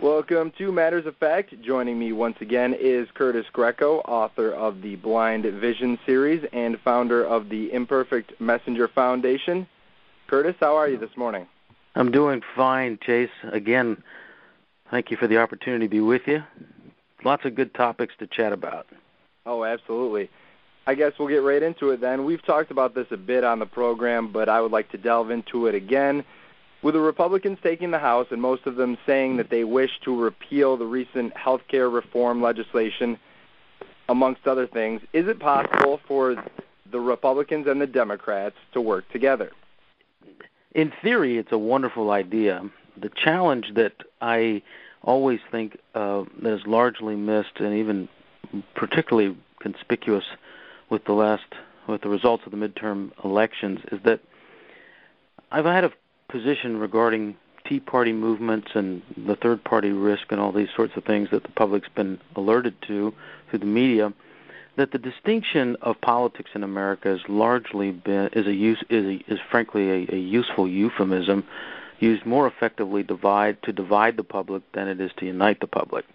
Welcome to Matters of Fact. Joining me once again is Curtis Greco, author of the Blind Vision series and founder of the Imperfect Messenger Foundation. Curtis, how are you this morning? I'm doing fine, Chase. Again, thank you for the opportunity to be with you. Lots of good topics to chat about. Oh, absolutely. I guess we'll get right into it then. We've talked about this a bit on the program, but I would like to delve into it again. With the Republicans taking the House and most of them saying that they wish to repeal the recent health care reform legislation, amongst other things, is it possible for the Republicans and the Democrats to work together? In theory, it's a wonderful idea. The challenge that I always think that is largely missed and even particularly conspicuous with the results of the midterm elections is that I've had a position regarding Tea Party movements and the third-party risk and all these sorts of things that the public's been alerted to through the media, that the distinction of politics in America has largely been is frankly a useful euphemism used more effectively to divide the public than it is to unite the public.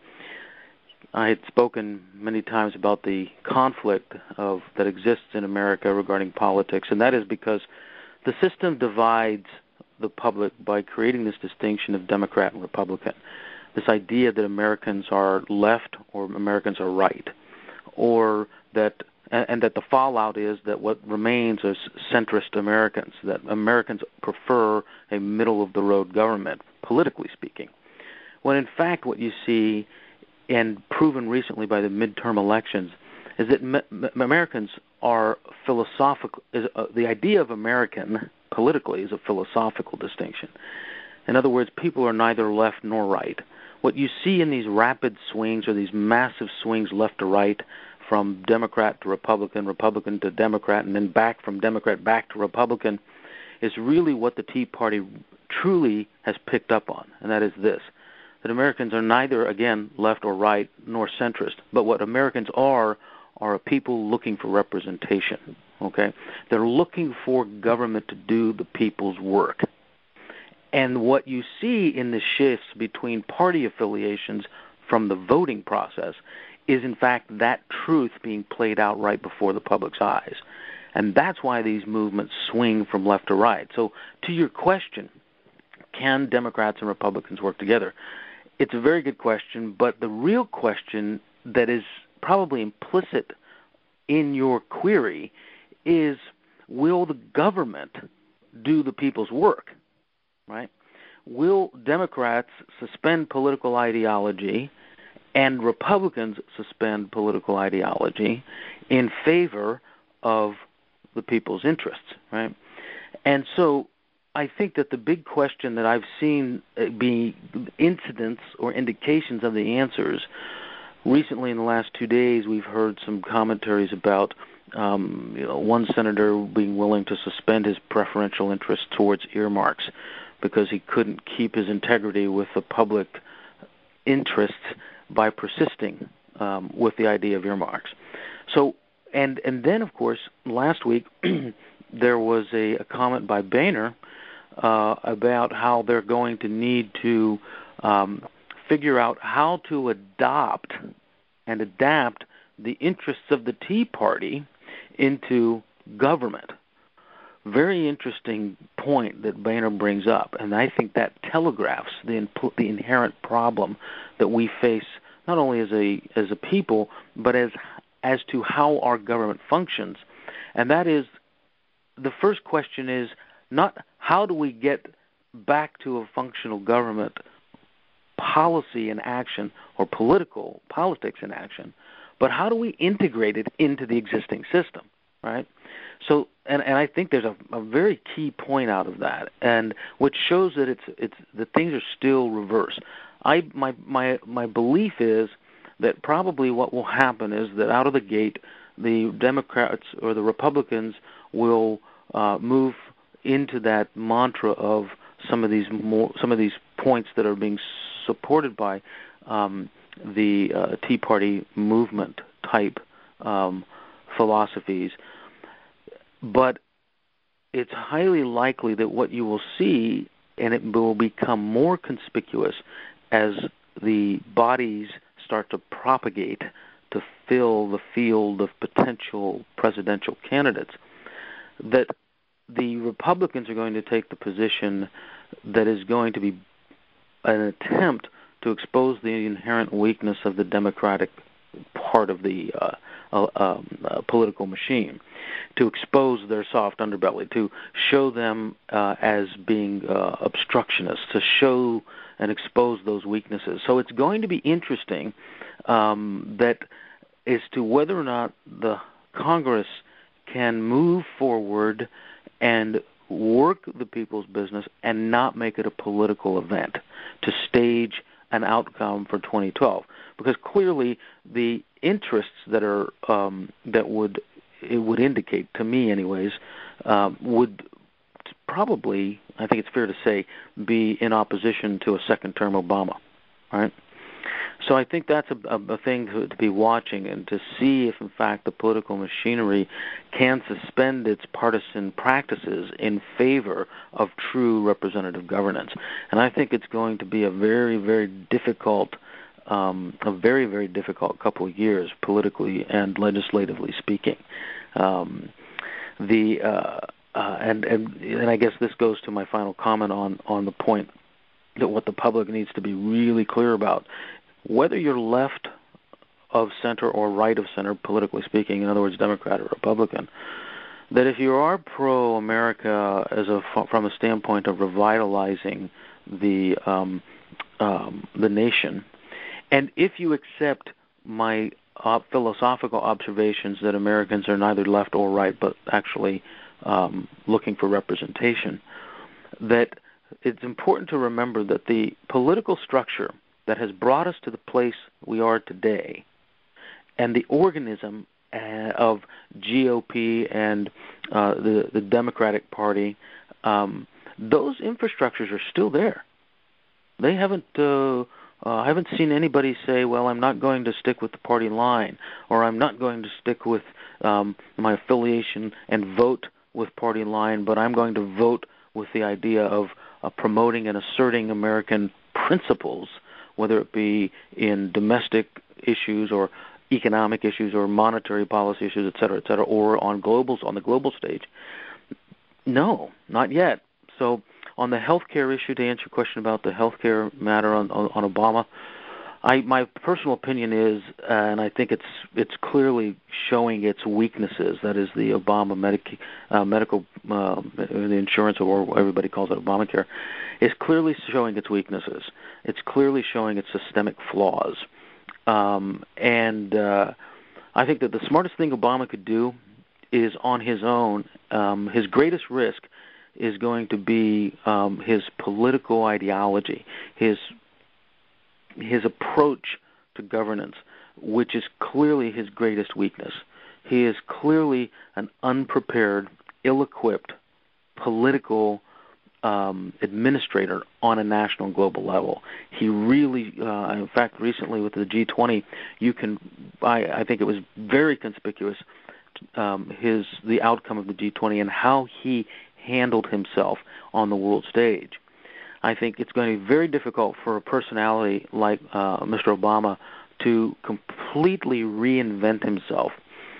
I had spoken many times about the conflict that exists in America regarding politics, and that is because the system divides the public by creating this distinction of Democrat and Republican, this idea that Americans are left or Americans are right, or that the fallout is that what remains is centrist Americans, that Americans prefer a middle-of-the-road government, politically speaking. When in fact what you see, and proven recently by the midterm elections, is that Americans are philosophical. The idea of American politically is a philosophical distinction. In other words, people are neither left nor right. What you see in these rapid swings or these massive swings left to right, from Democrat to Republican, Republican to Democrat, and then back from Democrat back to Republican, is really what the Tea Party truly has picked up on, and that is this, that Americans are neither, again, left or right, nor centrist, but what Americans are a people looking for representation, okay? They're looking for government to do the people's work. And what you see in the shifts between party affiliations from the voting process is, in fact, that truth being played out right before the public's eyes. And that's why these movements swing from left to right. So to your question, can Democrats and Republicans work together? It's a very good question, but the real question that is probably implicit in your query is, will the government do the people's work, right? Will Democrats suspend political ideology and Republicans suspend political ideology in favor of the people's interests, right? And so I think that the big question that I've seen be incidents or indications of the answers, recently in the last 2 days we've heard some commentaries about one senator being willing to suspend his preferential interest towards earmarks because he couldn't keep his integrity with the public interest by persisting with the idea of earmarks. So, and then, of course, last week there was a comment by Boehner about how they're going to need to figure out how to adopt and adapt the interests of the Tea Party into government. Very interesting point that Boehner brings up, and I think that telegraphs the inherent problem that we face not only as a people, but as to how our government functions. And that is, the first question is not how do we get back to a functional government policy in action or politics in action, but how do we integrate it into the existing system, right? So, and I think there's a very key point out of that, and which shows that it's that things are still reversed. My belief is that probably what will happen is that out of the gate, the Democrats or the Republicans will move into that mantra of some of these points that are being supported by the Tea Party movement type philosophies. But it's highly likely that what you will see, and it will become more conspicuous as the bodies start to propagate to fill the field of potential presidential candidates, that the Republicans are going to take the position that is going to be an attempt to expose the inherent weakness of the Democratic part of the political machine, to expose their soft underbelly, to show them as being obstructionists, to show and expose those weaknesses. So it's going to be interesting that as to whether or not the Congress can move forward and work the people's business and not make it a political event to stage an outcome for 2012, because clearly the interests that are that would indicate, to me anyways, would probably, I think it's fair to say, be in opposition to a second-term Obama, right? So I think that's a thing to be watching, and to see if, in fact, the political machinery can suspend its partisan practices in favor of true representative governance. And I think it's going to be a very, very difficult couple of years, politically and legislatively speaking. And I guess this goes to my final comment on the point that what the public needs to be really clear about, whether you're left of center or right of center, politically speaking, in other words, Democrat or Republican, that if you are pro-America from a standpoint of revitalizing the nation, and if you accept my philosophical observations that Americans are neither left or right, but actually looking for representation, that it's important to remember that the political structure that has brought us to the place we are today, and the organism of GOP and the Democratic Party, those infrastructures are still there. They haven't. I haven't seen anybody say, "Well, I'm not going to stick with the party line," or "I'm not going to stick with my affiliation and vote with party line, but I'm going to vote with the idea of promoting and asserting American principles, whether it be in domestic issues or economic issues or monetary policy issues, et cetera, or on the global stage." No, not yet. So on the healthcare issue, to answer your question about the healthcare matter on Obama, my personal opinion is, and I think it's clearly showing its weaknesses. That is, the Obama medical the insurance, or everybody calls it Obamacare, is clearly showing its weaknesses. It's clearly showing its systemic flaws. And I think that the smartest thing Obama could do is on his own. His greatest risk is going to be his political ideology, his approach to governance, which is clearly his greatest weakness. He is clearly an unprepared, ill-equipped political administrator on a national and global level. He really, in fact, recently with the G20, I think it was very conspicuous, the outcome of the G20 and how he handled himself on the world stage. I think it's going to be very difficult for a personality like Mr. Obama to completely reinvent himself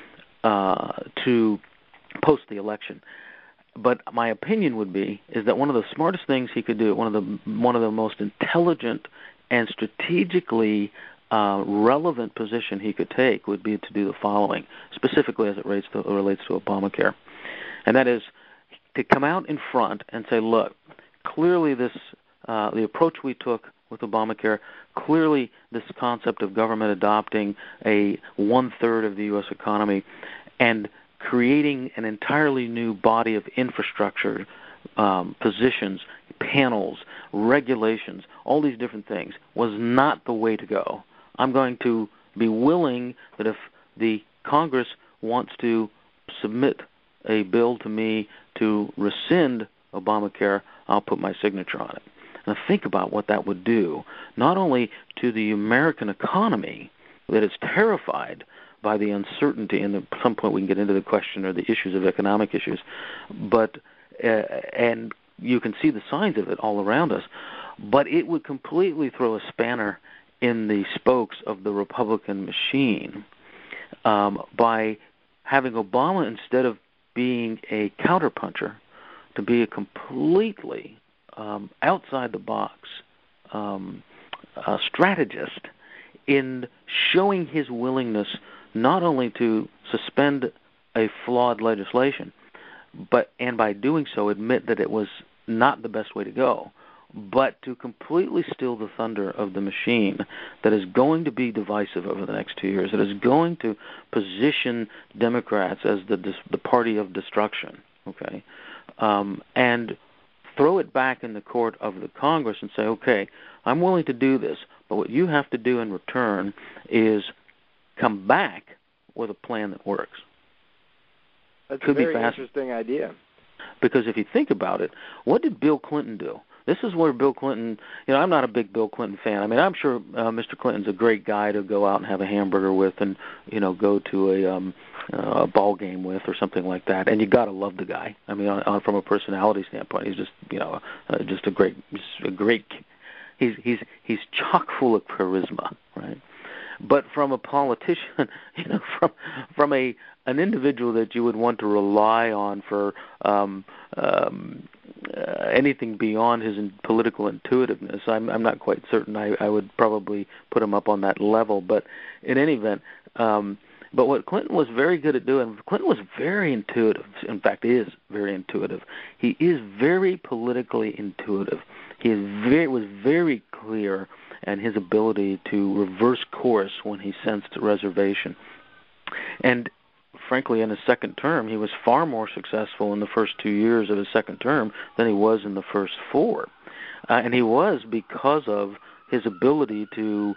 to post the election. But my opinion would be is that one of the smartest things he could do, one of the most intelligent and strategically relevant position he could take would be to do the following, specifically as it relates to Obamacare, and that is to come out in front and say, look, clearly this the approach we took with Obamacare, clearly this concept of government adopting a 1/3 of the U.S. economy and creating an entirely new body of infrastructure, positions, panels, regulations, all these different things was not the way to go. I'm going to be willing that if the Congress wants to submit a bill to me to rescind Obamacare, I'll put my signature on it. Now think about what that would do, not only to the American economy that is terrified by the uncertainty, and at some point we can get into the question or the issues of economic issues, but and you can see the signs of it all around us, but it would completely throw a spanner in the spokes of the Republican machine by having Obama, instead of being a counterpuncher, to be a completely outside-the-box strategist in showing his willingness not only to suspend a flawed legislation, and by doing so admit that it was not the best way to go, but to completely still the thunder of the machine that is going to be divisive over the next 2 years, that is going to position Democrats as the party of destruction, okay, and throw it back in the court of the Congress and say, okay, I'm willing to do this, but what you have to do in return is come back with a plan that works. That's a very interesting idea. Because if you think about it, what did Bill Clinton do? This is where Bill Clinton, I'm not a big Bill Clinton fan. I mean, I'm sure Mr. Clinton's a great guy to go out and have a hamburger with and, go to a ball game with or something like that. And you got to love the guy. I mean, from a personality standpoint, he's just, just a great, he's chock full of charisma, right? But from a politician, from an individual that you would want to rely on for anything beyond his political intuitiveness, I'm not quite certain. I would probably put him up on that level. But in any event, but what Clinton was very good at doing, Clinton was very intuitive. In fact, is very intuitive. He is very politically intuitive. He was very clear in his ability to reverse course when he sensed reservation. And frankly, in his second term, he was far more successful in the first 2 years of his second term than he was in the first 4. And he was because of his ability to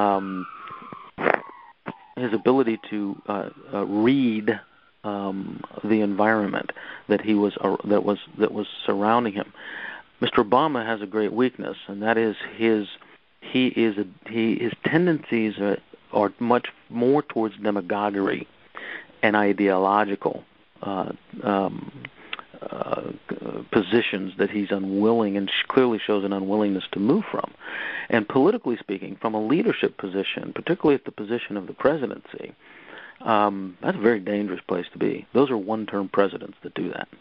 read the environment that was surrounding him. Mr. Obama has a great weakness, and that is his tendencies are much more towards demagoguery and ideological positions that he's unwilling and clearly shows an unwillingness to move from. And politically speaking, from a leadership position, particularly at the position of the presidency, that's a very dangerous place to be. Those are one-term presidents that do that.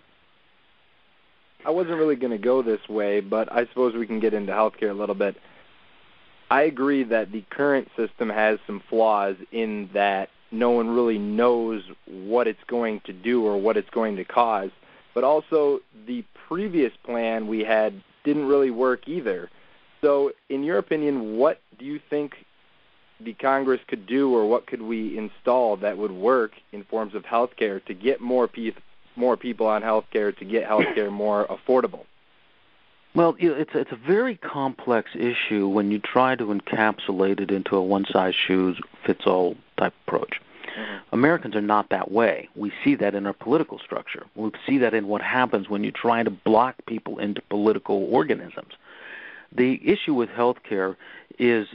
I wasn't really going to go this way, but I suppose we can get into healthcare a little bit. I agree that the current system has some flaws in that no one really knows what it's going to do or what it's going to cause. But also, the previous plan we had didn't really work either. So, in your opinion, what do you think the Congress could do, or what could we install that would work in forms of health care to get more people on health care, to get health care more affordable? Well, it's a very complex issue when you try to encapsulate it into a one-size-fits-all type approach. Mm-hmm. Americans are not that way. We see that in our political structure. We see that in what happens when you try to block people into political organisms. The issue with healthcare is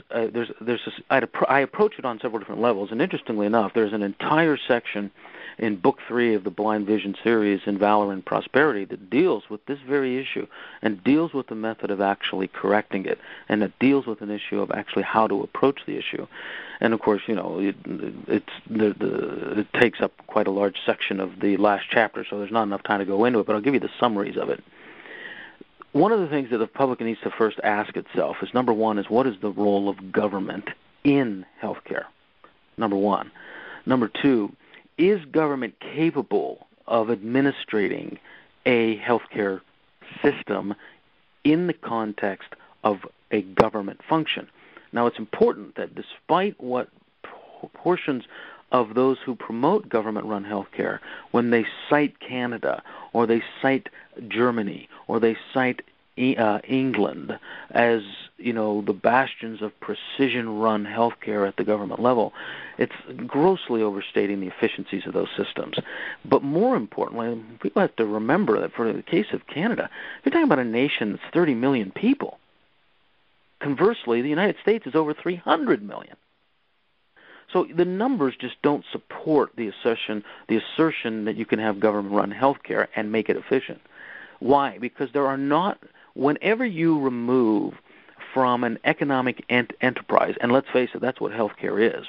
I approach it on several different levels, and interestingly enough, there's an entire section in Book 3 of the Blind Vision series in Valor and Prosperity that deals with this very issue and deals with the method of actually correcting it, and it deals with an issue of actually how to approach the issue. And of course, it takes up quite a large section of the last chapter, so there's not enough time to go into it, but I'll give you the summaries of it. One of the things that the public needs to first ask itself is, number one, is what is the role of government in healthcare? Number one. Number two, is government capable of administrating a healthcare system in the context of a government function? Now, it's important that despite what portions of those who promote government-run healthcare, when they cite Canada or they cite Germany or they cite England as, the bastions of precision-run healthcare at the government level, it's grossly overstating the efficiencies of those systems. But more importantly, people have to remember that for the case of Canada, you're talking about a nation that's 30 million people. Conversely, the United States is over 300 million. So the numbers just don't support the assertion that you can have government-run healthcare and make it efficient. Why? Because there are not. Whenever you remove from an economic enterprise, and let's face it, that's what healthcare is.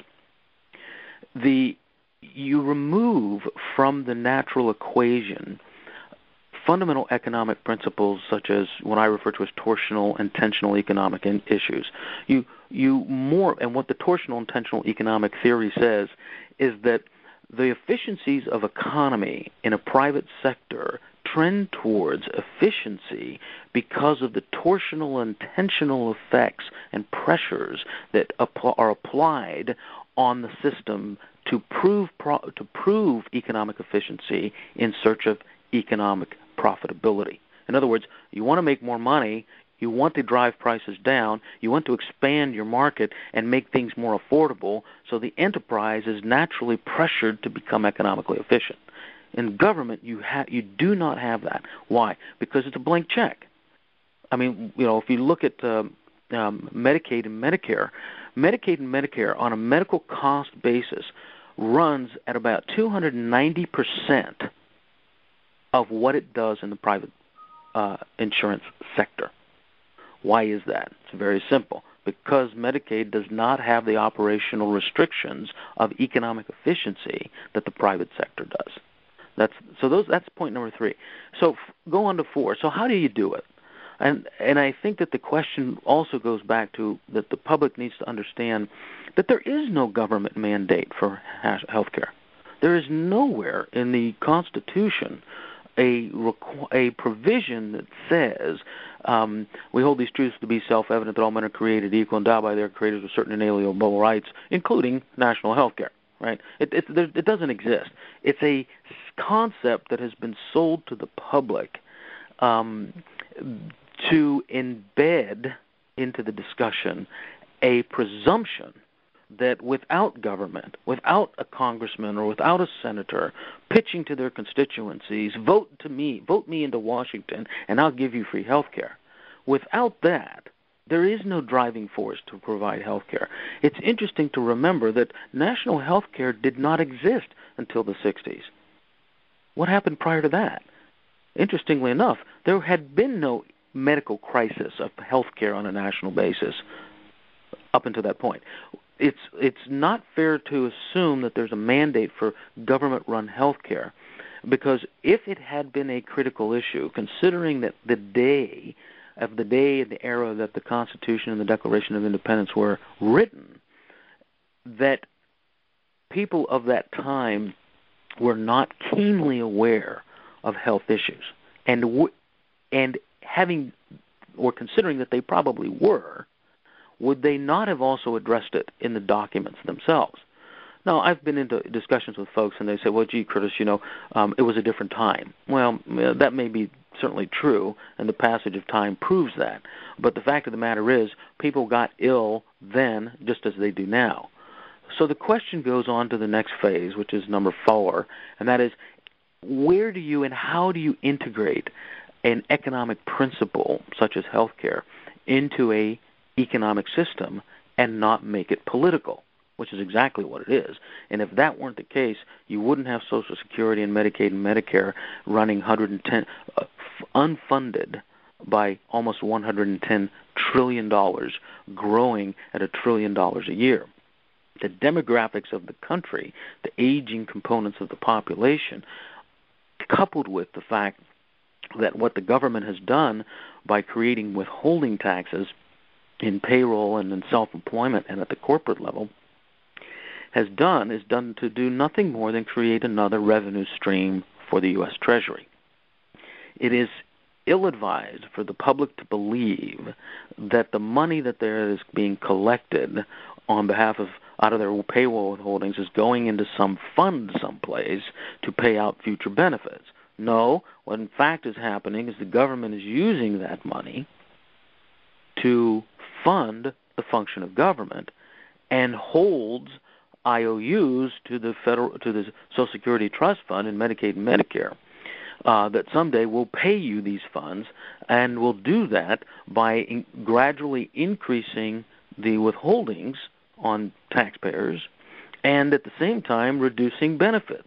You remove from the natural equation fundamental economic principles such as what I refer to as torsional intentional economic issues. And what the torsional intentional economic theory says is that the efficiencies of economy in a private sector trend towards efficiency because of the torsional intentional effects and pressures that are applied on the system to prove economic efficiency in search of economic profitability. In other words, you want to make more money, you want to drive prices down, you want to expand your market and make things more affordable, so the enterprise is naturally pressured to become economically efficient. In government, you do not have that. Why? Because it's a blank check. I mean, if you look at Medicaid and Medicare on a medical cost basis runs at about 290% of what it does in the private insurance sector. Why is that? It's very simple. Because Medicaid does not have the operational restrictions of economic efficiency that the private sector does. That's point number 3. So go on to 4. So how do you do it? And I think that the question also goes back to that the public needs to understand that there is no government mandate for health care. There is nowhere in the Constitution a provision that says we hold these truths to be self-evident that all men are created equal, endowed by their creators with certain inalienable rights, including national health care. Right? It doesn't exist. It's a concept that has been sold to the public to embed into the discussion a presumption that without government, without a congressman or without a senator pitching to their constituencies, vote me into Washington and I'll give you free health care. Without that, there is no driving force to provide health care. It's interesting to remember that national health care did not exist until the 60s. What happened prior to that? Interestingly enough, there had been no medical crisis of health care on a national basis up until that point. It's not fair to assume that there's a mandate for government-run health care, because if it had been a critical issue, considering that the day and the era that the Constitution and the Declaration of Independence were written, that people of that time were not keenly aware of health issues, and having or considering that they probably were, would they not have also addressed it in the documents themselves? Now, I've been into discussions with folks, and they say, well, gee, Curtis, it was a different time. Well, that may be certainly true, and the passage of time proves that. But the fact of the matter is, people got ill then just as they do now. So the question goes on to the next phase, which is number 4, and that is, where do you and how do you integrate an economic principle such as healthcare into a economic system and not make it political, which is exactly what it is. And if that weren't the case, you wouldn't have Social Security and Medicaid and Medicare running unfunded by almost $110 trillion, growing at $1 trillion a year. The demographics of the country, the aging components of the population, coupled with the fact that what the government has done by creating withholding taxes in payroll and in self-employment and at the corporate level, is done to do nothing more than create another revenue stream for the U.S. Treasury. It is ill-advised for the public to believe that the money that there is being collected on behalf of out of their payroll withholdings is going into some fund someplace to pay out future benefits. No, what in fact is happening is the government is using that money to fund the function of government and holds IOUs to the Social Security Trust Fund and Medicaid and Medicare that someday will pay you these funds, and will do that by gradually increasing the withholdings on taxpayers and at the same time reducing benefits.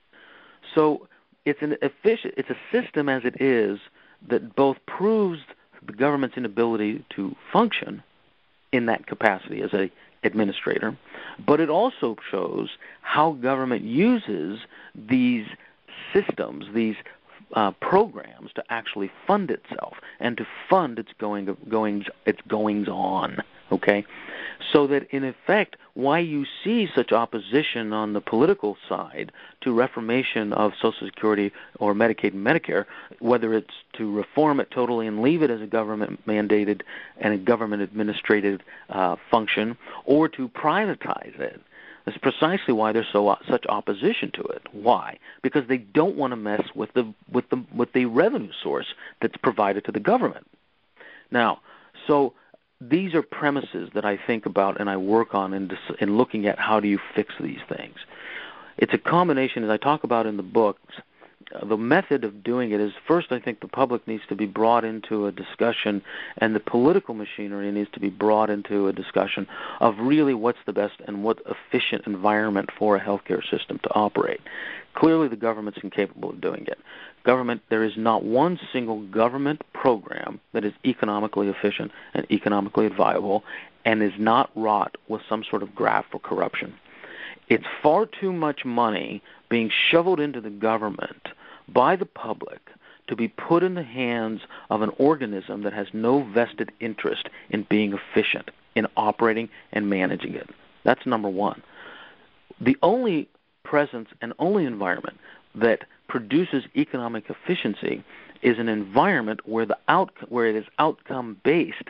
So it's a system as it is that both proves the government's inability to function in that capacity as a administrator, but it also shows how government uses these systems, these programs, to actually fund itself and to fund its goings on. Okay, so that in effect, why you see such opposition on the political side to reformation of Social Security or Medicaid and Medicare, whether it's to reform it totally and leave it as a government-mandated and a government-administrated function, or to privatize it. That's precisely why there's such opposition to it. Why? Because they don't want to mess with the revenue source that's provided to the government. Now, so these are premises that I think about and I work on in looking at how do you fix these things. It's a combination, as I talk about in the books. The method of doing it is, first, I think the public needs to be brought into a discussion, and the political machinery needs to be brought into a discussion of really what's the best and what efficient environment for a healthcare system to operate. Clearly, the government's incapable of doing it. There is not one single government program that is economically efficient and economically viable and is not wrought with some sort of graft for corruption. It's far too much money being shoveled into the government by the public to be put in the hands of an organism that has no vested interest in being efficient, in operating and managing it. That's number one. The only presence and only environment that produces economic efficiency is an environment where it is outcome-based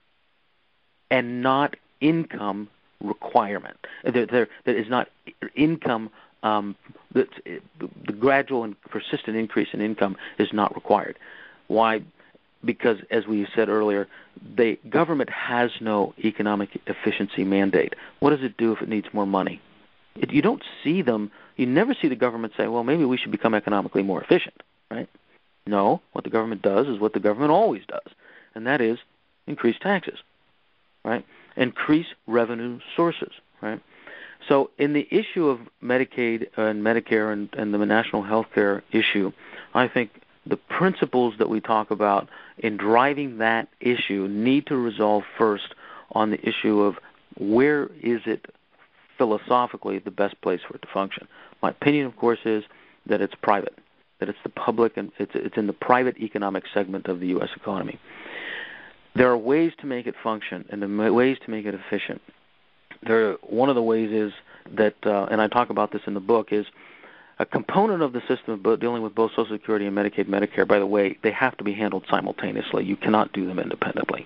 and not income requirement. There is not income. The gradual and persistent increase in income is not required. Why? Because, as we said earlier, the government has no economic efficiency mandate. What does it do if it needs more money? You don't see them. You never see the government say, well, maybe we should become economically more efficient, right? No, what the government does is what the government always does, and that is increase taxes, right? Increase revenue sources, right? So in the issue of Medicaid and Medicare and the national health care issue, I think the principles that we talk about in driving that issue need to resolve first on the issue of where is it philosophically the best place for it to function. My opinion, of course, is that it's private, that it's the public, and it's in the private economic segment of the U.S. economy. There are ways to make it function and ways to make it efficient. One of the ways is that, and I talk about this in the book, is a component of the system of dealing with both Social Security and Medicaid and Medicare. By the way, they have to be handled simultaneously. You cannot do them independently.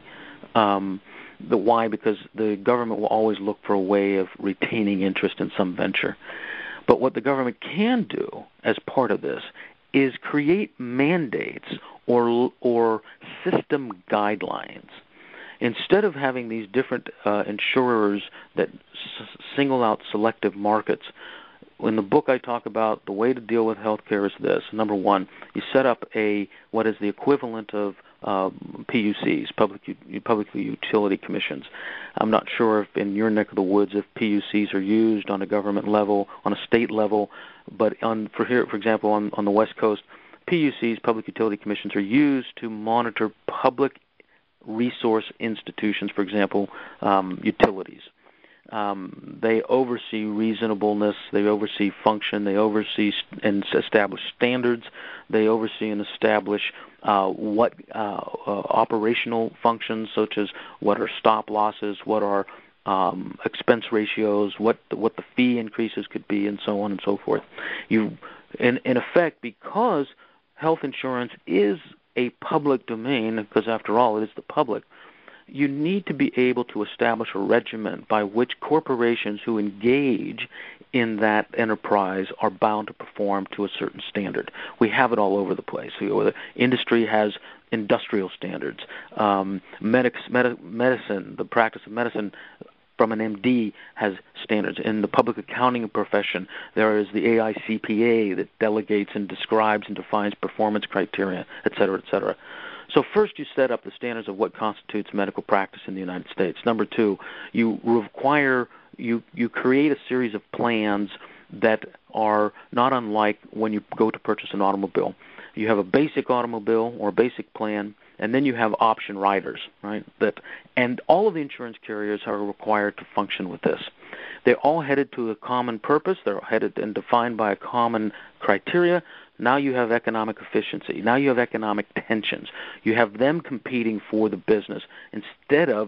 Why? Because the government will always look for a way of retaining interest in some venture. But what the government can do as part of this is create mandates or system guidelines. Instead of having these different insurers that single out selective markets, in the book I talk about the way to deal with healthcare is this. Number one, you set up what is the equivalent of PUCs, public utility commissions. I'm not sure if in your neck of the woods if PUCs are used on a government level, on a state level, but for example, on the West Coast, PUCs, public utility commissions, are used to monitor public resource institutions, for example, utilities. They oversee reasonableness, they oversee function, they oversee and establish standards, they oversee and establish what operational functions, such as what are stop losses, what are expense ratios, what the fee increases could be, and so on and so forth. In effect, because health insurance is a public domain, because after all it is the public, you need to be able to establish a regimen by which corporations who engage in that enterprise are bound to perform to a certain standard. We have it all over the place. The industry has industrial standards. Medicine, the practice of medicine from an MD has standards. In the public accounting profession, there is the AICPA that delegates and describes and defines performance criteria, et cetera, et cetera. So first you set up the standards of what constitutes medical practice in the United States. Number two, you create a series of plans that are not unlike when you go to purchase an automobile. You have a basic automobile or a basic plan, and then you have option riders, right? And all of the insurance carriers are required to function with this. They're all headed to a common purpose. They're headed and defined by a common criteria. Now you have economic efficiency. Now you have economic tensions. You have them competing for the business instead of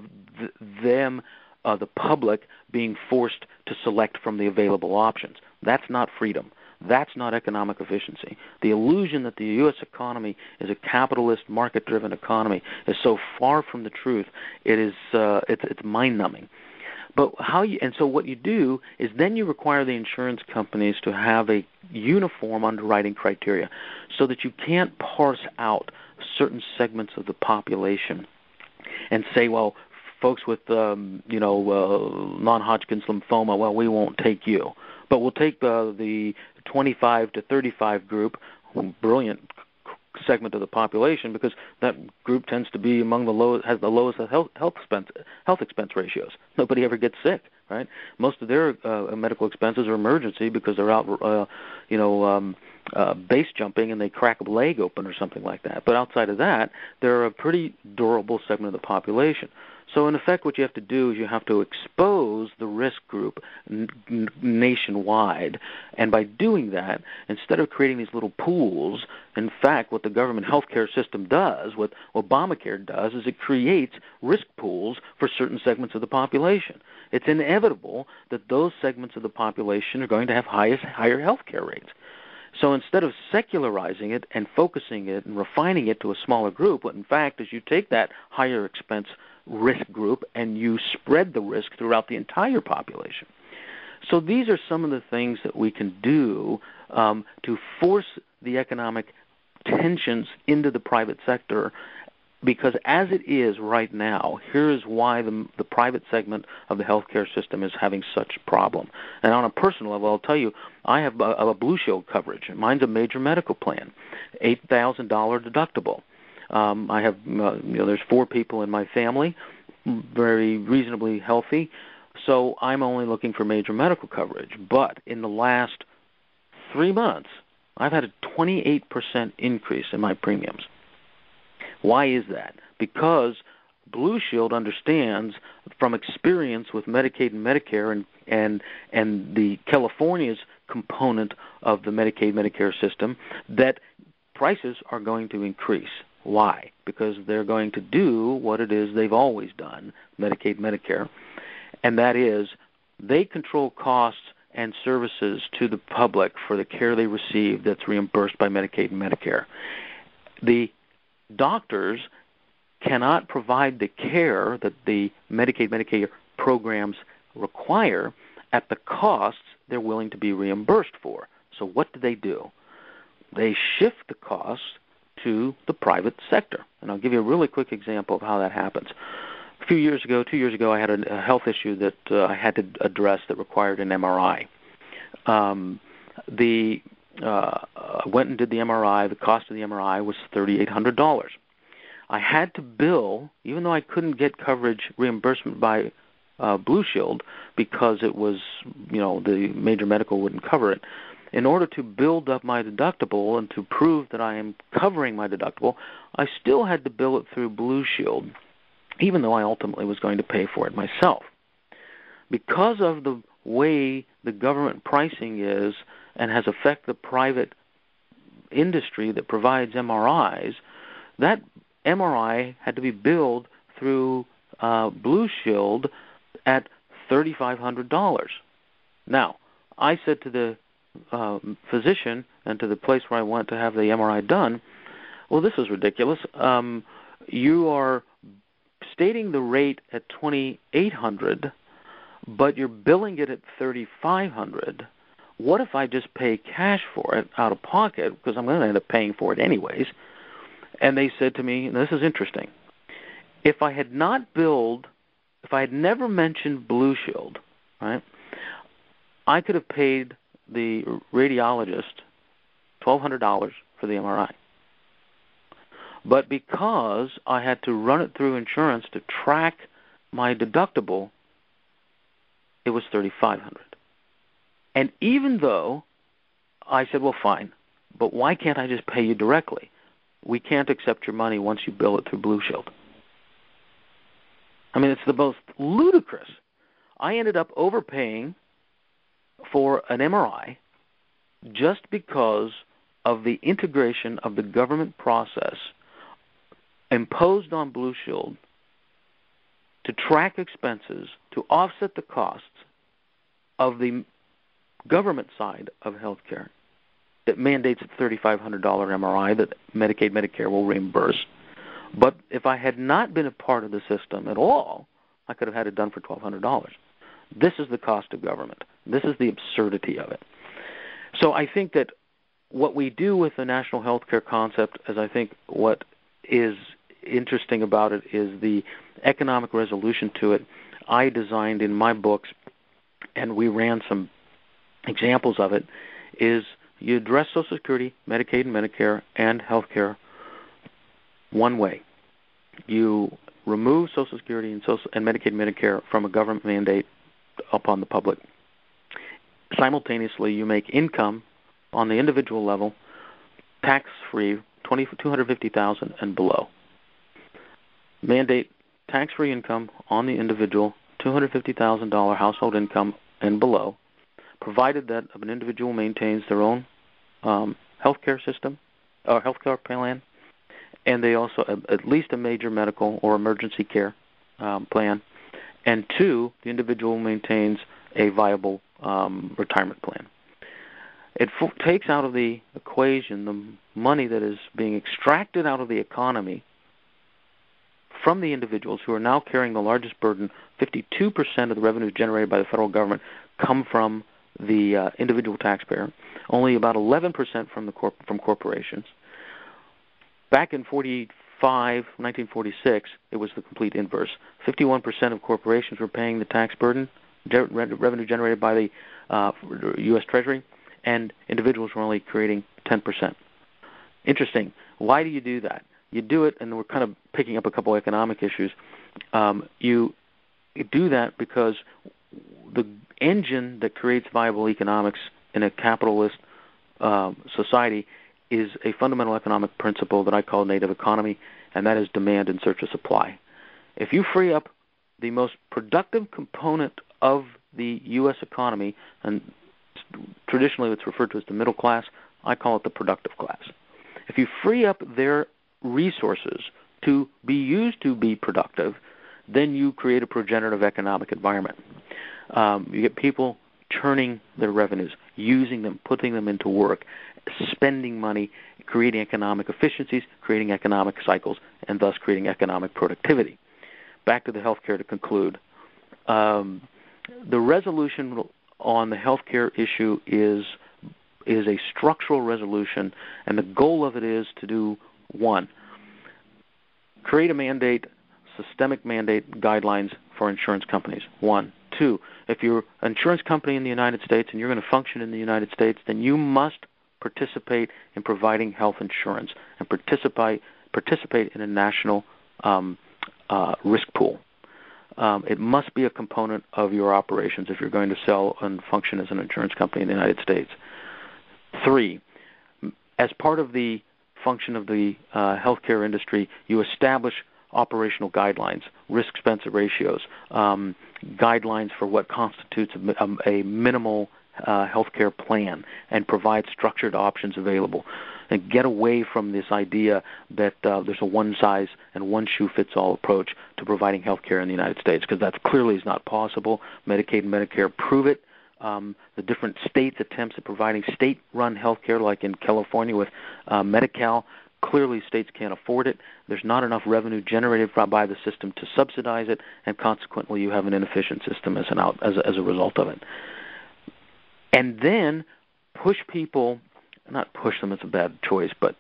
the public, being forced to select from the available options. That's not freedom. That's not economic efficiency. The illusion that the U.S. economy is a capitalist, market-driven economy is so far from the truth. It's mind-numbing. But so what you do is then you require the insurance companies to have a uniform underwriting criteria, so that you can't parse out certain segments of the population and say, well, folks with non-Hodgkin's lymphoma, well, we won't take you, but we'll take the 25 to 35 group, brilliant segment of the population, because that group tends to be among the lowest, has the lowest health expense ratios. Nobody ever gets sick, right? Most of their medical expenses are emergency because they're out, base jumping and they crack a leg open or something like that. But outside of that, they're a pretty durable segment of the population. So in effect, what you have to do is you have to expose the risk group nationwide. And by doing that, instead of creating these little pools, in fact, what the government healthcare system does, what Obamacare does, is it creates risk pools for certain segments of the population. It's inevitable that those segments of the population are going to have higher healthcare rates. So instead of secularizing it and focusing it and refining it to a smaller group, what in fact is you take that higher expense risk group and you spread the risk throughout the entire population. So these are some of the things that we can do to force the economic tensions into the private sector, because as it is right now, here is why the private segment of the healthcare system is having such a problem. And on a personal level, I'll tell you, I have a Blue Shield coverage. Mine's a major medical plan, $8,000 deductible. I have, there's 4 people in my family, very reasonably healthy, so I'm only looking for major medical coverage. But in the last 3 months, I've had a 28% increase in my premiums. Why is that? Because Blue Shield understands from experience with Medicaid and Medicare and the California's component of the Medicaid-Medicare system that prices are going to increase. Why? Because they're going to do what it is they've always done, Medicaid, Medicare, and that is they control costs and services to the public for the care they receive that's reimbursed by Medicaid and Medicare. The doctors cannot provide the care that the Medicaid, Medicare programs require at the costs they're willing to be reimbursed for. So what do? They shift the costs to the private sector. And I'll give you a really quick example of how that happens. A few years ago, 2 years ago, I had a health issue that I had to address that required an MRI. I went and did the MRI. The cost of the MRI was $3,800. I had to bill, even though I couldn't get coverage reimbursement by Blue Shield because it was, the major medical wouldn't cover it. In order to build up my deductible and to prove that I am covering my deductible, I still had to bill it through Blue Shield, even though I ultimately was going to pay for it myself. Because of the way the government pricing is and has affected the private industry that provides MRIs, that MRI had to be billed through Blue Shield at $3,500. Now, I said to the physician and to the place where I went to have the MRI done, well, this is ridiculous. You are stating the rate at $2,800, but you're billing it at $3,500. What if I just pay cash for it out of pocket, because I'm going to end up paying for it anyways? And they said to me, and this is interesting, if I had never mentioned Blue Shield, right, I could have paid the radiologist $1,200 for the MRI. But because I had to run it through insurance to track my deductible, it was $3,500. And even though I said, well, fine, but why can't I just pay you directly? We can't accept your money once you bill it through Blue Shield. I mean, it's the most ludicrous. I ended up overpaying for an MRI just because of the integration of the government process imposed on Blue Shield to track expenses, to offset the costs of the government side of healthcare that mandates a $3,500 MRI that Medicaid, Medicare will reimburse. But if I had not been a part of the system at all, I could have had it done for $1,200. This is the cost of government. This is the absurdity of it. So I think that what we do with the national healthcare concept is, I think what is interesting about it is the economic resolution to it. I designed in my books, and we ran some examples of it, is you address Social Security, Medicaid and Medicare, and healthcare one way. You remove Social Security and Medicaid and Medicare from a government mandate upon the public. Simultaneously, you make income on the individual level tax-free, $250,000 and below. Mandate tax-free income on the individual, $250,000 household income and below, provided that an individual maintains their own healthcare system or healthcare plan, and they also at least a major medical or emergency care plan, and two, the individual maintains a viable retirement plan. It takes out of the equation the money that is being extracted out of the economy from the individuals who are now carrying the largest burden. 52% of the revenues generated by the federal government come from the individual taxpayer, only about 11% from corporations. Back in 1946, it was the complete inverse. 51% of corporations were paying the tax burden, revenue generated by the U.S. Treasury, and individuals were only creating 10%. Interesting. Why do you do that? You do it, and we're kind of picking up a couple economic issues. You do that because the engine that creates viable economics in a capitalist society is a fundamental economic principle that I call native economy, and that is demand in search of supply. If you free up the most productive component of the U.S. economy, and traditionally it's referred to as the middle class, I call it the productive class. If you free up their resources to be used to be productive, then you create a progenerative economic environment. You get people churning their revenues, using them, putting them into work, spending money, creating economic efficiencies, creating economic cycles, and thus creating economic productivity. Back to the healthcare to conclude. The resolution on the healthcare issue is a structural resolution, and the goal of it is to do, one, create a mandate, systemic mandate guidelines for insurance companies. One. Two, if you're an insurance company in the United States and you're going to function in the United States, then you must participate in providing health insurance and participate in a national risk pool. It must be a component of your operations if you're going to sell and function as an insurance company in the United States. Three, as part of the function of the healthcare industry, you establish operational guidelines, risk-expense ratios, guidelines for what constitutes a minimal healthcare plan, and provide structured options available. And get away from this idea that there's a one-size and one-shoe-fits-all approach to providing healthcare in the United States, because that clearly is not possible. Medicaid and Medicare prove it. The different states' attempts at providing state-run healthcare, like in California with Medi-Cal, clearly states can't afford it. There's not enough revenue generated by the system to subsidize it, and consequently you have an inefficient system as a result of it. And then push people, not push them, it's a bad choice, but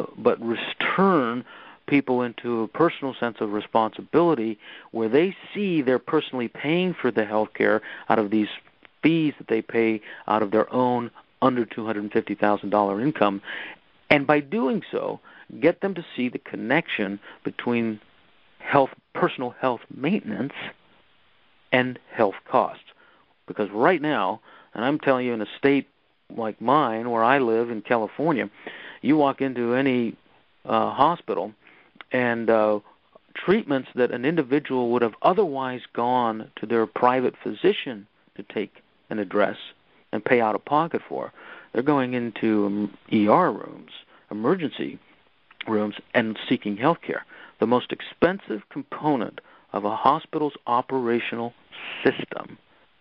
return people into a personal sense of responsibility where they see they're personally paying for the health care out of these fees that they pay out of their own under $250,000 income. And by doing so, get them to see the connection between personal health maintenance and health costs. Because right now, and I'm telling you, in a state like mine, where I live in California, you walk into any hospital, and treatments that an individual would have otherwise gone to their private physician to take an address and pay out of pocket for, they're going into ER rooms, emergency rooms, and seeking health care. The most expensive component of a hospital's operational system,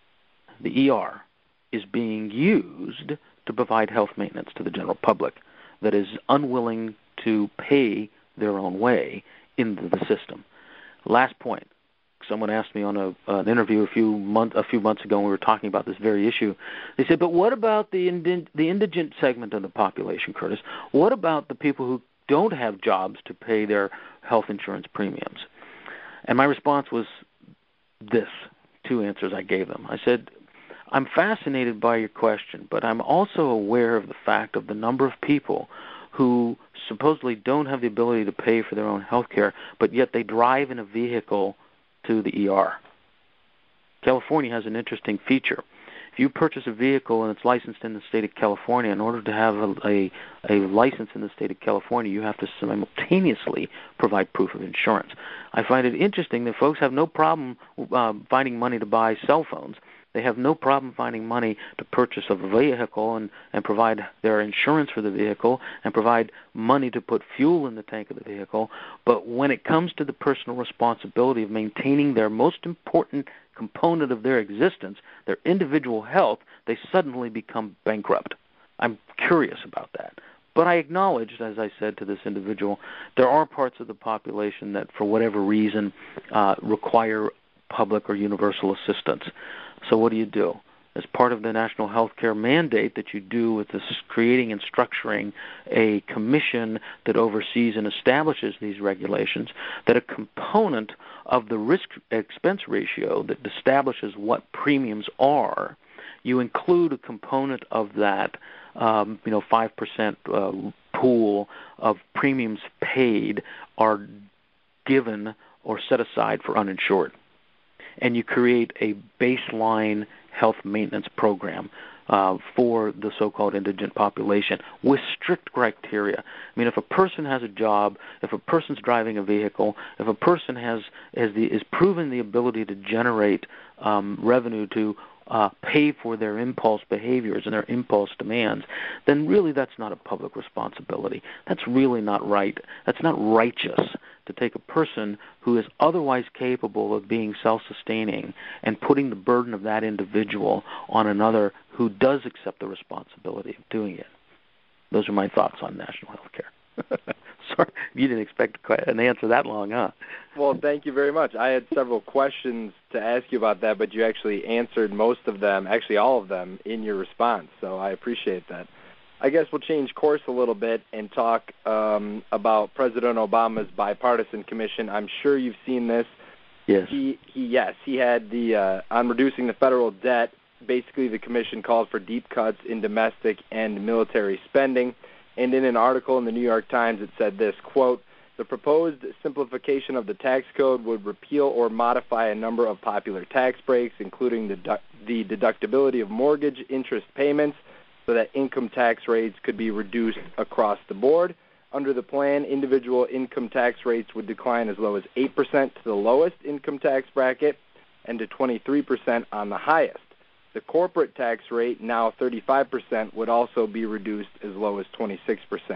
the ER, is being used to provide health maintenance to the general public that is unwilling to pay their own way into the system. Last point. Someone asked me on an interview a few months ago when we were talking about this very issue. They said, but what about the indigent segment of the population, Curtis? What about the people who don't have jobs to pay their health insurance premiums? And my response was this, two answers I gave them. I said, I'm fascinated by your question, but I'm also aware of the fact of the number of people who supposedly don't have the ability to pay for their own health care, but yet they drive in a vehicle to the ER. California has an interesting feature. If you purchase a vehicle and it's licensed in the state of California, in order to have a license in the state of California, you have to simultaneously provide proof of insurance. I find it interesting that folks have no problem finding money to buy cell phones. They have no problem finding money to purchase a vehicle and provide their insurance for the vehicle and provide money to put fuel in the tank of the vehicle. But when it comes to the personal responsibility of maintaining their most important component of their existence, their individual health, they suddenly become bankrupt. I'm curious about that. But I acknowledged, as I said to this individual, there are parts of the population that, for whatever reason, require public or universal assistance. So what do? As part of the national health care mandate that you do with this creating and structuring a commission that oversees and establishes these regulations, that a component of the risk-expense ratio that establishes what premiums are, you include a component of that 5% pool of premiums paid are given or set aside for uninsured. And you create a baseline health maintenance program for the so-called indigent population with strict criteria. I mean, if a person has a job, if a person's driving a vehicle, if a person is proven the ability to generate revenue to pay for their impulse behaviors and their impulse demands, then really that's not a public responsibility. That's really not right. That's not righteous to take a person who is otherwise capable of being self-sustaining and putting the burden of that individual on another who does accept the responsibility of doing it. Those are my thoughts on national health care. Sorry, you didn't expect an answer that long, huh? Well, thank you very much. I had several questions to ask you about that, but you actually answered most of them, actually all of them, in your response, so I appreciate that. I guess we'll change course a little bit and talk about President Obama's bipartisan commission. I'm sure you've seen this. Yes. He had the on reducing the federal debt. Basically, the commission called for deep cuts in domestic and military spending. And in an article in the New York Times, it said this, quote, the proposed simplification of the tax code would repeal or modify a number of popular tax breaks, including the deductibility of mortgage interest payments, so that income tax rates could be reduced across the board. Under the plan, individual income tax rates would decline as low as 8% to the lowest income tax bracket and to 23% on the highest. The corporate tax rate, now 35%, would also be reduced as low as 26%.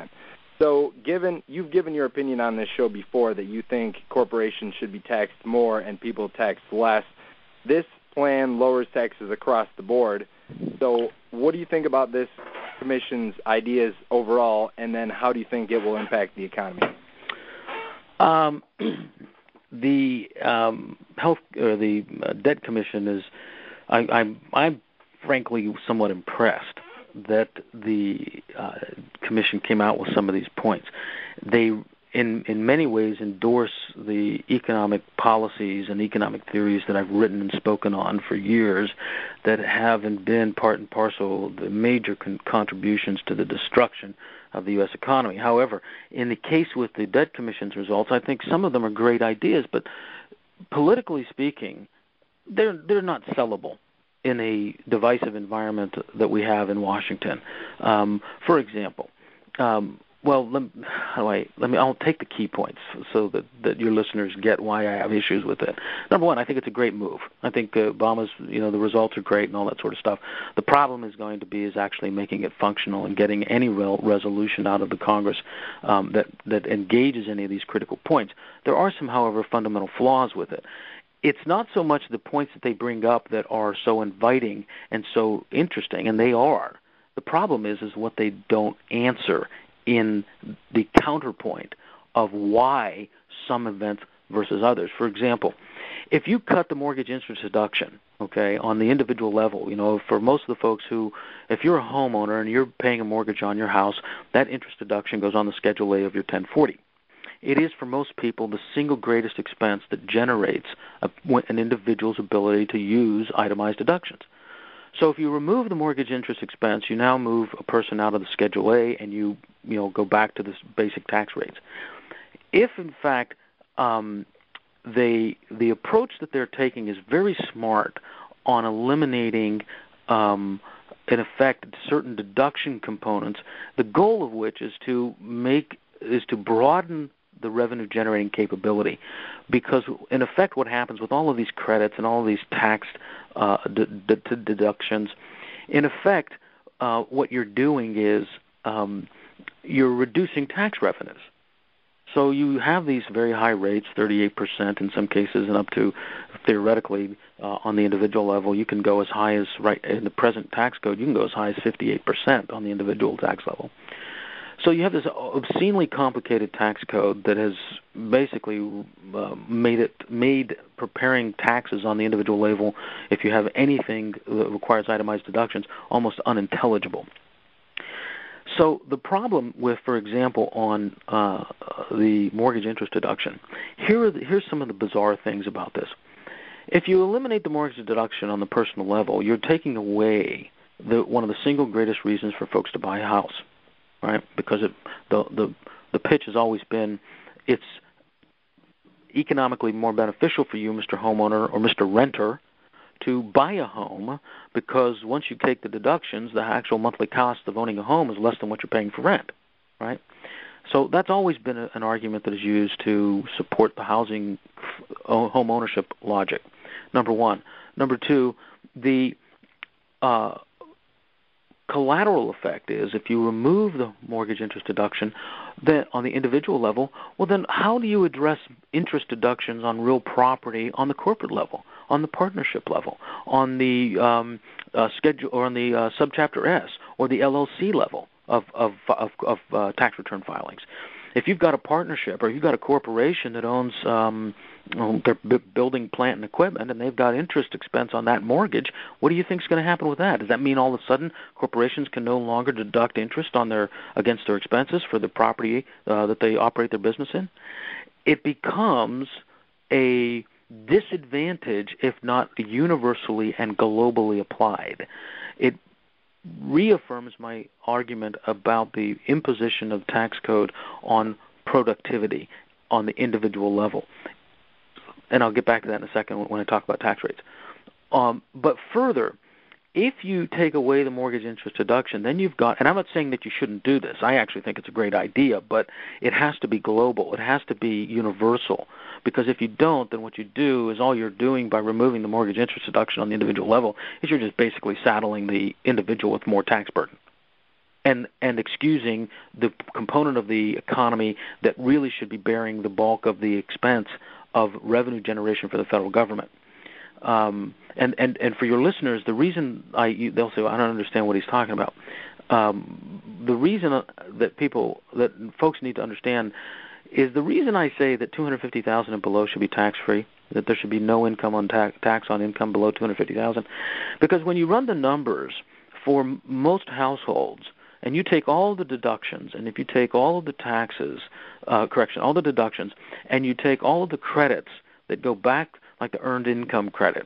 So you've given your opinion on this show before that you think corporations should be taxed more and people taxed less. This plan lowers taxes across the board. So what do you think about this commission's ideas overall, and then how do you think it will impact the economy? The debt commission is, I'm frankly somewhat impressed that the commission came out with some of these points. They, in many ways, endorse the economic policies and economic theories that I've written and spoken on for years that have been part and parcel the major contributions to the destruction of the U.S. economy. However, in the case with the debt commission's results, I think some of them are great ideas, but politically speaking, they're not sellable. in a divisive environment that we have in Washington. For example, I'll take the key points so that your listeners get why I have issues with it. Number one, I think it's a great move. I think Obama's, the results are great and all that sort of stuff. The problem is going to be actually making it functional and getting any real resolution out of the Congress that engages any of these critical points. There are some, however, fundamental flaws with it. It's not so much the points that they bring up that are so inviting and so interesting, and they are. The problem is what they don't answer in the counterpoint of why some events versus others. For example, if you cut the mortgage interest deduction, okay, on the individual level, for most of the folks if you're a homeowner and you're paying a mortgage on your house, that interest deduction goes on the Schedule A of your 1040. It is, for most people, the single greatest expense that generates an individual's ability to use itemized deductions. So if you remove the mortgage interest expense, you now move a person out of the Schedule A and you go back to the basic tax rates. If, in fact, the approach that they're taking is very smart on eliminating, in effect, certain deduction components, the goal of which is to broaden the revenue-generating capability, because in effect what happens with all of these credits and all of these tax deductions, in effect what you're doing is you're reducing tax revenues. So you have these very high rates, 38% in some cases, and up to, theoretically, on the individual level, you can go as high as, right in the present tax code, you can go as high as 58% on the individual tax level. So you have this obscenely complicated tax code that has basically made preparing taxes on the individual level, if you have anything that requires itemized deductions, almost unintelligible. So the problem with, for example, on the mortgage interest deduction, here's some of the bizarre things about this. If you eliminate the mortgage deduction on the personal level, you're taking away one of the single greatest reasons for folks to buy a house. Right, because the pitch has always been it's economically more beneficial for you, Mr. Homeowner or Mr. Renter, to buy a home, because once you take the deductions, the actual monthly cost of owning a home is less than what you're paying for rent. Right, so that's always been an argument that is used to support the housing home ownership logic. Number one. Number two, the collateral effect is if you remove the mortgage interest deduction then on the individual level, well then how do you address interest deductions on real property on the corporate level, on the partnership level, on the schedule or on the subchapter S or the LLC level of tax return filings? If you've got a partnership or you've got a corporation that owns they're building plant and equipment and they've got interest expense on that mortgage, what do you think is going to happen with that? Does that mean all of a sudden corporations can no longer deduct interest against their expenses for the property that they operate their business in? It becomes a disadvantage if not universally and globally applied. It reaffirms my argument about the imposition of tax code on productivity on the individual level. And I'll get back to that in a second when I talk about tax rates. But further, if you take away the mortgage interest deduction, then you've got, and I'm not saying that you shouldn't do this. I actually think it's a great idea, but it has to be global. It has to be universal. Because if you don't, then what you do is all you're doing by removing the mortgage interest deduction on the individual level is you're just basically saddling the individual with more tax burden and excusing the component of the economy that really should be bearing the bulk of the expense of revenue generation for the federal government. And for your listeners, the reason they'll say, well, I don't understand what he's talking about. The reason that folks need to understand is the reason I say that $250,000 and below should be tax-free, that there should be no income on tax on income below $250,000, because when you run the numbers for most households, and you take all the deductions, and if you take all of the taxes, all the deductions, and you take all of the credits that go back, like the earned income credit,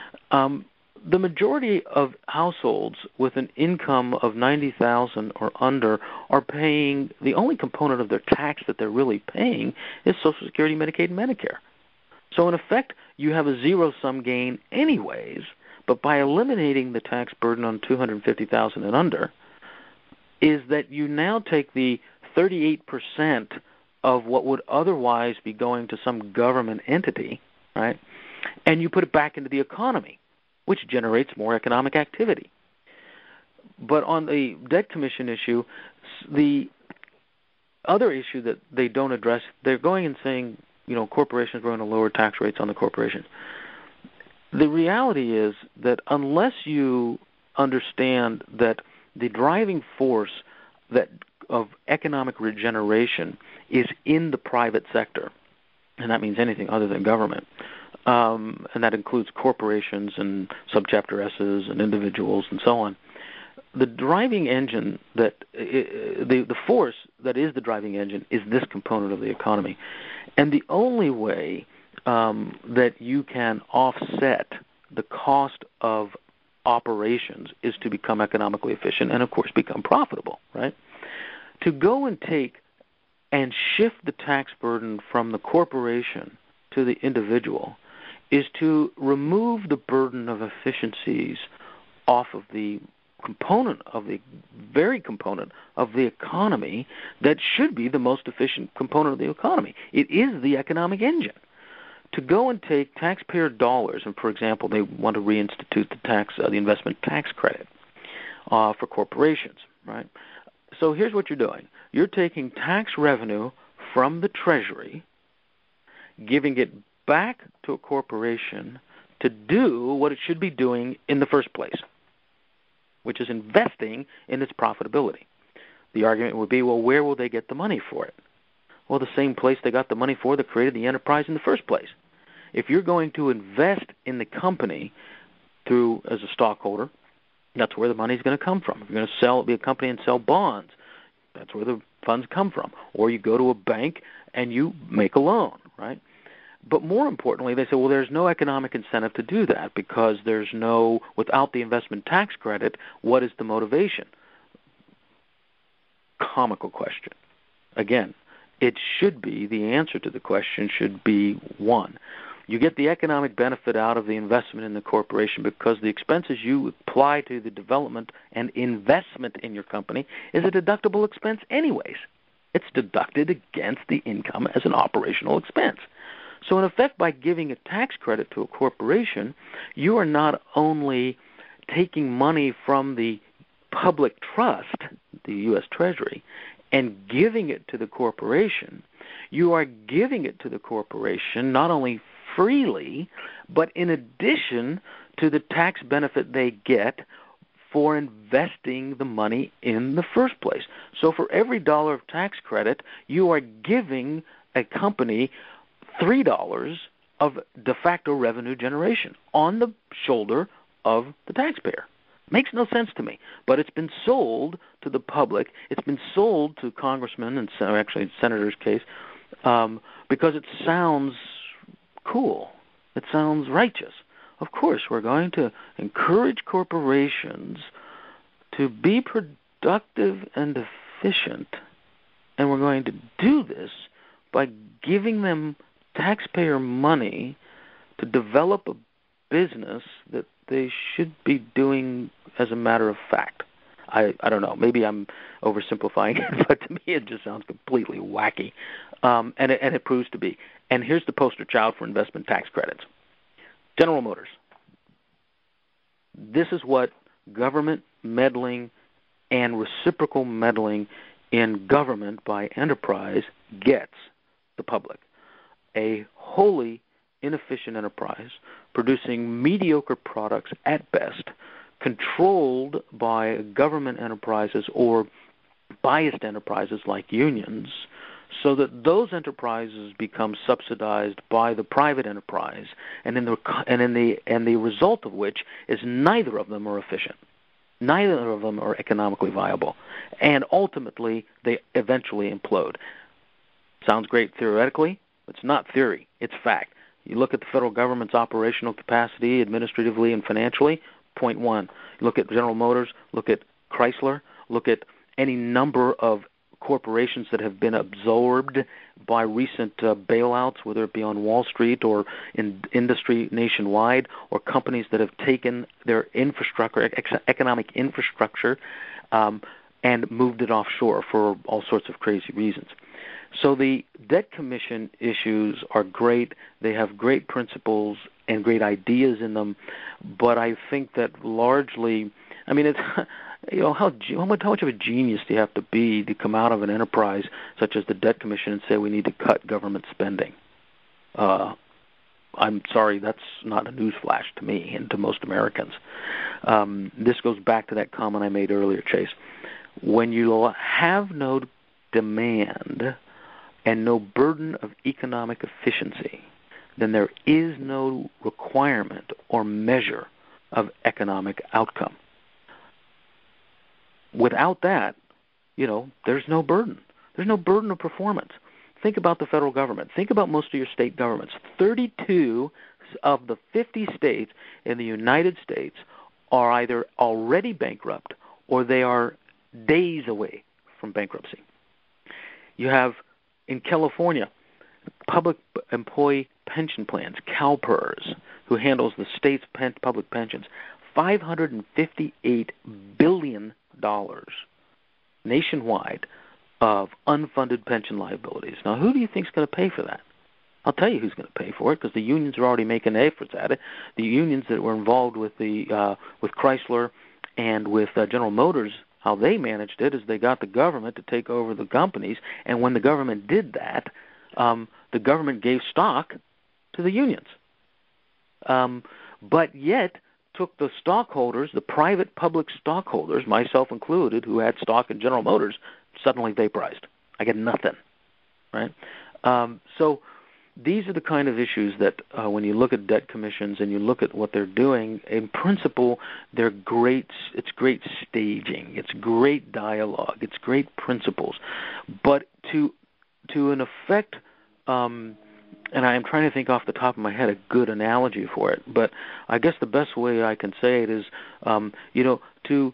the majority of households with an income of $90,000 or under are paying, the only component of their tax that they're really paying is Social Security, Medicaid, and Medicare. So in effect, you have a zero-sum gain anyways but by eliminating the tax burden on $250,000 and under, is that you now take the 38% of what would otherwise be going to some government entity, right, and you put it back into the economy, which generates more economic activity. But on the debt commission issue, the other issue that they don't address, they're going and saying, corporations are going to lower tax rates on the corporations. The reality is that unless you understand that the driving force of economic regeneration is in the private sector, and that means anything other than government, and that includes corporations and subchapter S's and individuals and so on. The driving engine the force that is the driving engine is this component of the economy. And the only way that you can offset the cost of operations is to become economically efficient and, of course, become profitable, right? To go and take and shift the tax burden from the corporation to the individual is to remove the burden of efficiencies off of the very component of the economy that should be the most efficient component of the economy. It is the economic engine. To go and take taxpayer dollars, and for example, they want to reinstitute the investment tax credit for corporations, right? So here's what you're doing. You're taking tax revenue from the Treasury, giving it back to a corporation to do what it should be doing in the first place, which is investing in its profitability. The argument would be, well, where will they get the money for it? Well, the same place they got the money for that created the enterprise in the first place. If you're going to invest in the company as a stockholder, that's where the money's going to come from. If you're going to be a company and sell bonds, that's where the funds come from. Or you go to a bank and you make a loan, right? But more importantly, they say, well, there's no economic incentive to do that because without the investment tax credit, what is the motivation? Comical question. Again, the answer to the question should be one. You get the economic benefit out of the investment in the corporation because the expenses you apply to the development and investment in your company is a deductible expense anyways. It's deducted against the income as an operational expense. So in effect, by giving a tax credit to a corporation, you are not only taking money from the public trust, the U.S. Treasury, and giving it to the corporation, you are giving it to the corporation not only freely, but in addition to the tax benefit they get for investing the money in the first place. So for every dollar of tax credit, you are giving a company $3 of de facto revenue generation on the shoulder of the taxpayer. Makes no sense to me, but it's been sold to the public. It's been sold to congressmen and actually in senator's case because it sounds cool. It sounds righteous. Of course, we're going to encourage corporations to be productive and efficient, and we're going to do this by giving them taxpayer money to develop a business that they should be doing as a matter of fact. I don't know. Maybe I'm oversimplifying it, but to me it just sounds completely wacky, and it proves to be. And here's the poster child for investment tax credits. General Motors. This is what government meddling and reciprocal meddling in government by enterprise gets the public. A wholly inefficient enterprise producing mediocre products at best, controlled by government enterprises or biased enterprises like unions, so that those enterprises become subsidized by the private enterprise, and the result of which is neither of them are efficient, neither of them are economically viable, and ultimately they eventually implode. Sounds great theoretically. It's not theory. It's fact. You look at the federal government's operational capacity, administratively and financially. Point one. You look at General Motors. Look at Chrysler. Look at any number of corporations that have been absorbed by recent bailouts, whether it be on Wall Street or in industry nationwide, or companies that have taken their infrastructure, economic infrastructure, and moved it offshore for all sorts of crazy reasons. So the debt commission issues are great. They have great principles and great ideas in them, but I think that largely, I mean, it's how much of a genius do you have to be to come out of an enterprise such as the debt commission and say we need to cut government spending? I'm sorry, that's not a newsflash to me and to most Americans. This goes back to that comment I made earlier, Chase. When you have no demand and no burden of economic efficiency, then there is no requirement or measure of economic outcome. Without that, there's no burden. There's no burden of performance. Think about the federal government. Think about most of your state governments. 32 of the 50 states in the United States are either already bankrupt or they are days away from bankruptcy. You have, in California, public employee pension plans, CalPERS, who handles the state's public pensions, $558 billion nationwide of unfunded pension liabilities. Now, who do you think is going to pay for that? I'll tell you who's going to pay for it, because the unions are already making efforts at it. The unions that were involved with with Chrysler and with General Motors, how they managed it is they got the government to take over the companies, and when the government did that, the government gave stock to the unions. But yet took the stockholders, the private public stockholders, myself included, who had stock in General Motors, suddenly vaporized. I get nothing, right? So these are the kind of issues that when you look at debt commissions and you look at what they're doing, in principle, they're great. It's great staging. It's great dialogue. It's great principles. But to an effect, and I'm trying to think off the top of my head a good analogy for it, but I guess the best way I can say it is, to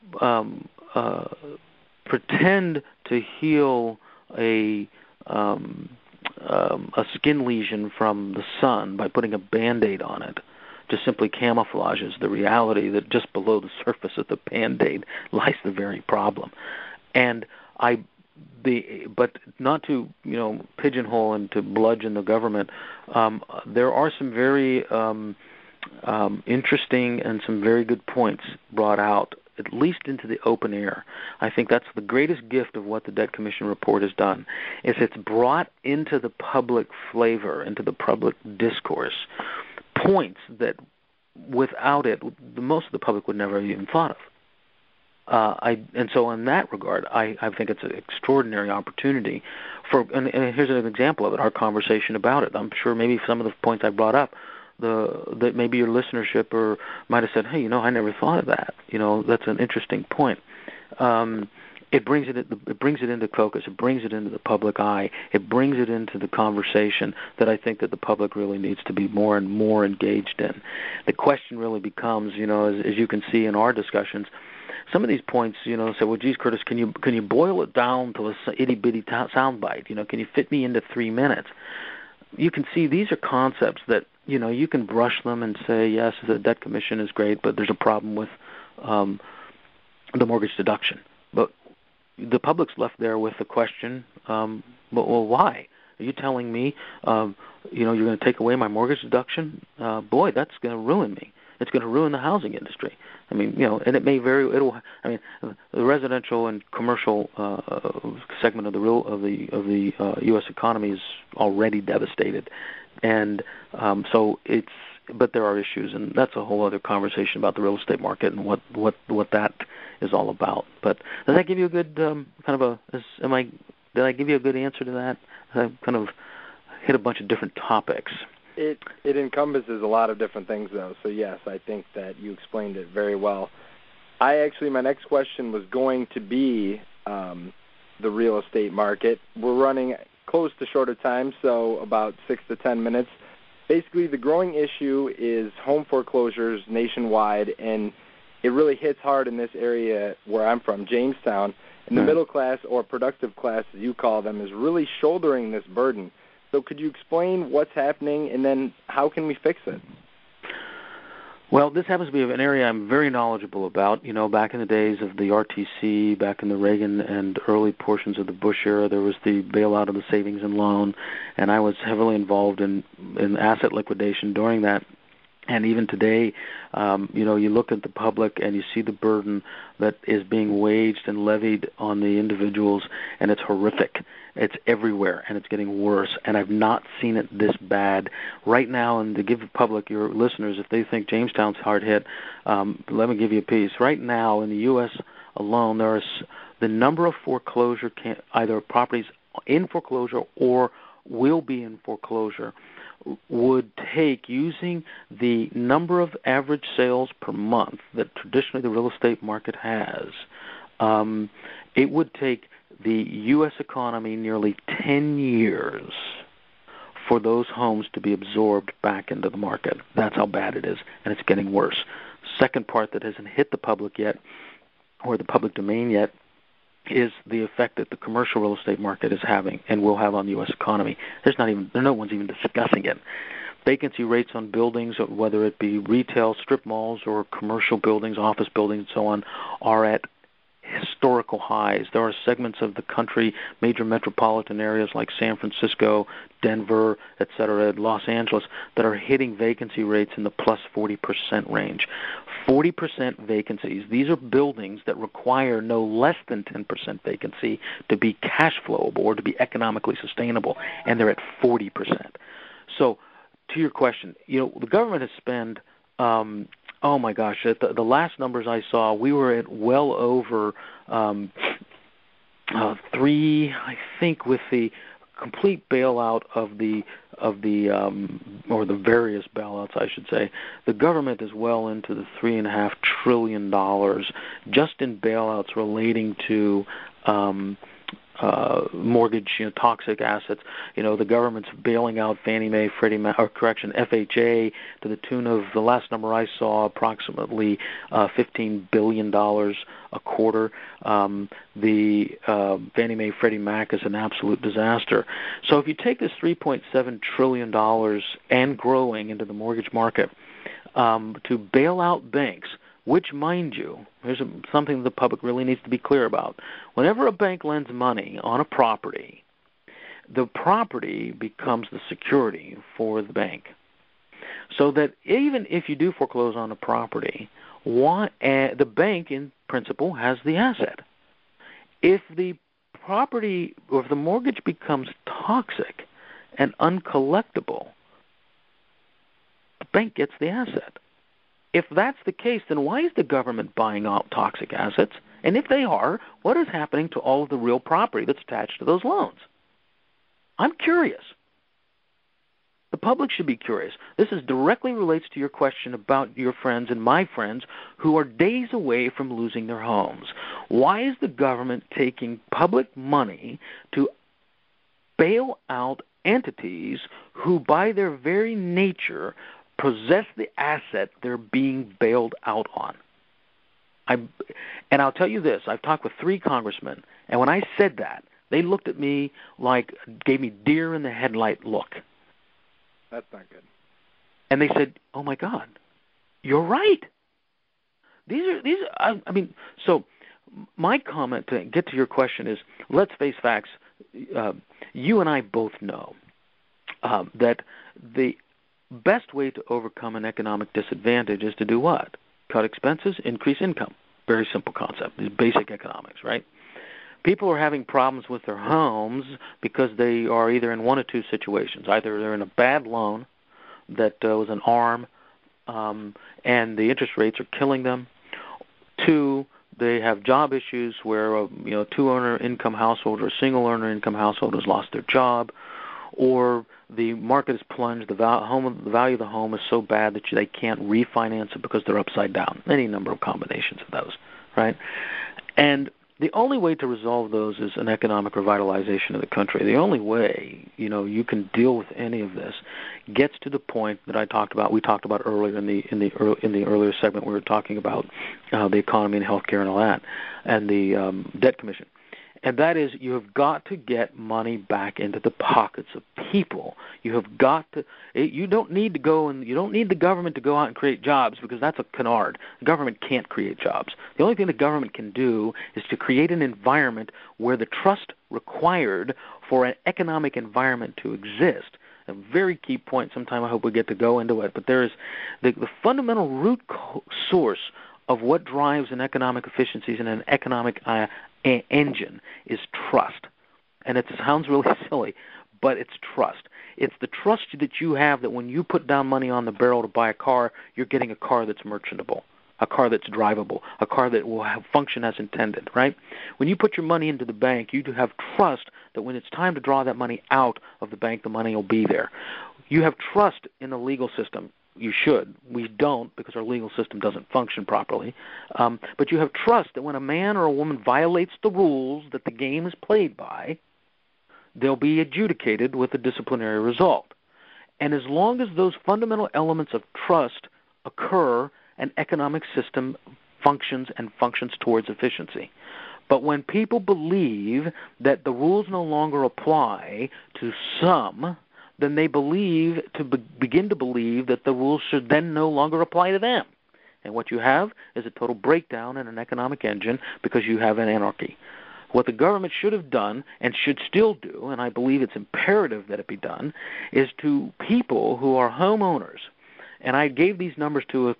pretend to heal a skin lesion from the sun by putting a Band-Aid on it just simply camouflages the reality that just below the surface of the Band-Aid lies the very problem. And but not to pigeonhole and to bludgeon the government. There are some very interesting and some very good points brought out, at least into the open air. I think that's the greatest gift of what the Debt Commission report has done, is it's brought into the public flavor, into the public discourse, points that without it, most of the public would never have even thought of. And so in that regard, I think it's an extraordinary opportunity and here's an example of it, our conversation about it. I'm sure maybe some of the points I brought up, that maybe your listenership might have said, hey, I never thought of that. That's an interesting point. It brings it into focus. It brings it into the public eye. It brings it into the conversation that I think that the public really needs to be more and more engaged in. The question really becomes, as you can see in our discussions, some of these points, say, well, geez, Curtis, can you boil it down to a itty-bitty soundbite? Can you fit me into 3 minutes? You can see these are concepts that, you can brush them and say, yes, the debt commission is great, but there's a problem with the mortgage deduction. But the public's left there with the question, well, why? Are you telling me, you're going to take away my mortgage deduction? Boy, that's going to ruin me. It's going to ruin the housing industry. I mean, and it may the residential and commercial segment of the U.S. economy is already devastated, and but there are issues, and that's a whole other conversation about the real estate market and what that is all about. But does that give you a good did I give you a good answer to that? I kind of hit a bunch of different topics. It encompasses a lot of different things, though. So, yes, I think that you explained it very well. My next question was going to be the real estate market. We're running close to shorter time, so about 6 to 10 minutes. Basically, the growing issue is home foreclosures nationwide, and it really hits hard in this area where I'm from, Jamestown, and the middle class, or productive class as you call them, is really shouldering this burden. So could you explain what's happening, and then how can we fix it? Well, this happens to be an area I'm very knowledgeable about. You know, back in the days of the RTC, back in the Reagan and early portions of the Bush era, there was the bailout of the savings and loan, and I was heavily involved in asset liquidation during that. And even today, you know, you look at the public and you see the burden that is being waged and levied on the individuals, and it's horrific. It's everywhere, and it's getting worse. And I've not seen it this bad right now. And to give the public, your listeners, if they think Jamestown's hard hit, let me give you a piece. Right now, in the U.S. alone, there is the number of foreclosure, either properties in foreclosure or will be in foreclosure, would take, using the number of average sales per month that traditionally the real estate market has, it would take the U.S. economy nearly 10 years for those homes to be absorbed back into the market. That's how bad it is, and it's getting worse. Second part that hasn't hit the public yet, or the public domain yet, is the effect that the commercial real estate market is having and will have on the U.S. economy. No one's even discussing it. Vacancy rates on buildings, whether it be retail strip malls or commercial buildings, office buildings, and so on, are at historical highs. There are segments of the country, major metropolitan areas like San Francisco, Denver, et cetera, Los Angeles, that are hitting vacancy rates in the plus 40% range. 40% vacancies. These are buildings that require no less than 10% vacancy to be cash flowable or to be economically sustainable, and they're at 40%. So, to your question, you know, the government has spent oh my gosh! The last numbers I saw, we were at well over 3. I think with the complete bailout of the or the various bailouts, I should say, the government is well into the $3.5 trillion just in bailouts relating to mortgage, toxic assets. The government's bailing out Fannie Mae, Freddie Mac, FHA, to the tune of, the last number I saw, approximately $15 billion a quarter. The Fannie Mae, Freddie Mac is an absolute disaster. So if you take this $3.7 trillion and growing into the mortgage market to bail out banks, which, mind you, here's something the public really needs to be clear about. Whenever a bank lends money on a property, the property becomes the security for the bank. So that even if you do foreclose on a property, the bank, in principle, has the asset. If the property or if the mortgage becomes toxic and uncollectible, the bank gets the asset. If that's the case, then why is the government buying out toxic assets? And if they are, what is happening to all of the real property that's attached to those loans? I'm curious. The public should be curious. This directly relates to your question about your friends and my friends who are days away from losing their homes. Why is the government taking public money to bail out entities who, by their very nature, possess the asset they're being bailed out on? And I'll tell you this, I've talked with 3 congressmen, and when I said that, they looked at me like, gave me deer in the headlight look. That's not good. And they said, oh my God, you're right. So my comment to get to your question is, let's face facts. You and I both know that the best way to overcome an economic disadvantage is to do what? Cut expenses, increase income. Very simple concept. It's basic economics, right? People are having problems with their homes because they are either in one of 2 situations. Either they're in a bad loan that was an ARM, and the interest rates are killing them. 2, they have job issues where a 2-earner income household or a single-earner income household has lost their job, or the market has plunged, the value of the home is so bad that they can't refinance it because they're upside down. Any number of combinations of those, right? And the only way to resolve those is an economic revitalization of the country. The only way, you can deal with any of this gets to the point that we talked about earlier in the earlier segment. We were talking about the economy and healthcare and all that, and the debt commission. And that is, you have got to get money back into the pockets of people. You have got to. You don't need the government to go out and create jobs, because that's a canard. The government can't create jobs. The only thing the government can do is to create an environment where the trust required for an economic environment to exist. A very key point. Sometime I hope we get to go into it. But there is the fundamental root source of what drives an economic efficiencies and an economic engine is trust. And it sounds really silly, but it's trust. It's the trust that you have that when you put down money on the barrel to buy a car, you're getting a car that's merchantable, a car that's drivable, a car that will function as intended, right? When you put your money into the bank, you do have trust that when it's time to draw that money out of the bank, the money will be there. You have trust in the legal system. You should. We don't, because our legal system doesn't function properly. But you have trust that when a man or a woman violates the rules that the game is played by, they'll be adjudicated with a disciplinary result. And as long as those fundamental elements of trust occur, an economic system functions towards efficiency. But when people believe that the rules no longer apply to some, then they begin to believe that the rules should then no longer apply to them. And what you have is a total breakdown in an economic engine, because you have an anarchy. What the government should have done and should still do, and I believe it's imperative that it be done, is to people who are homeowners. And I gave these numbers because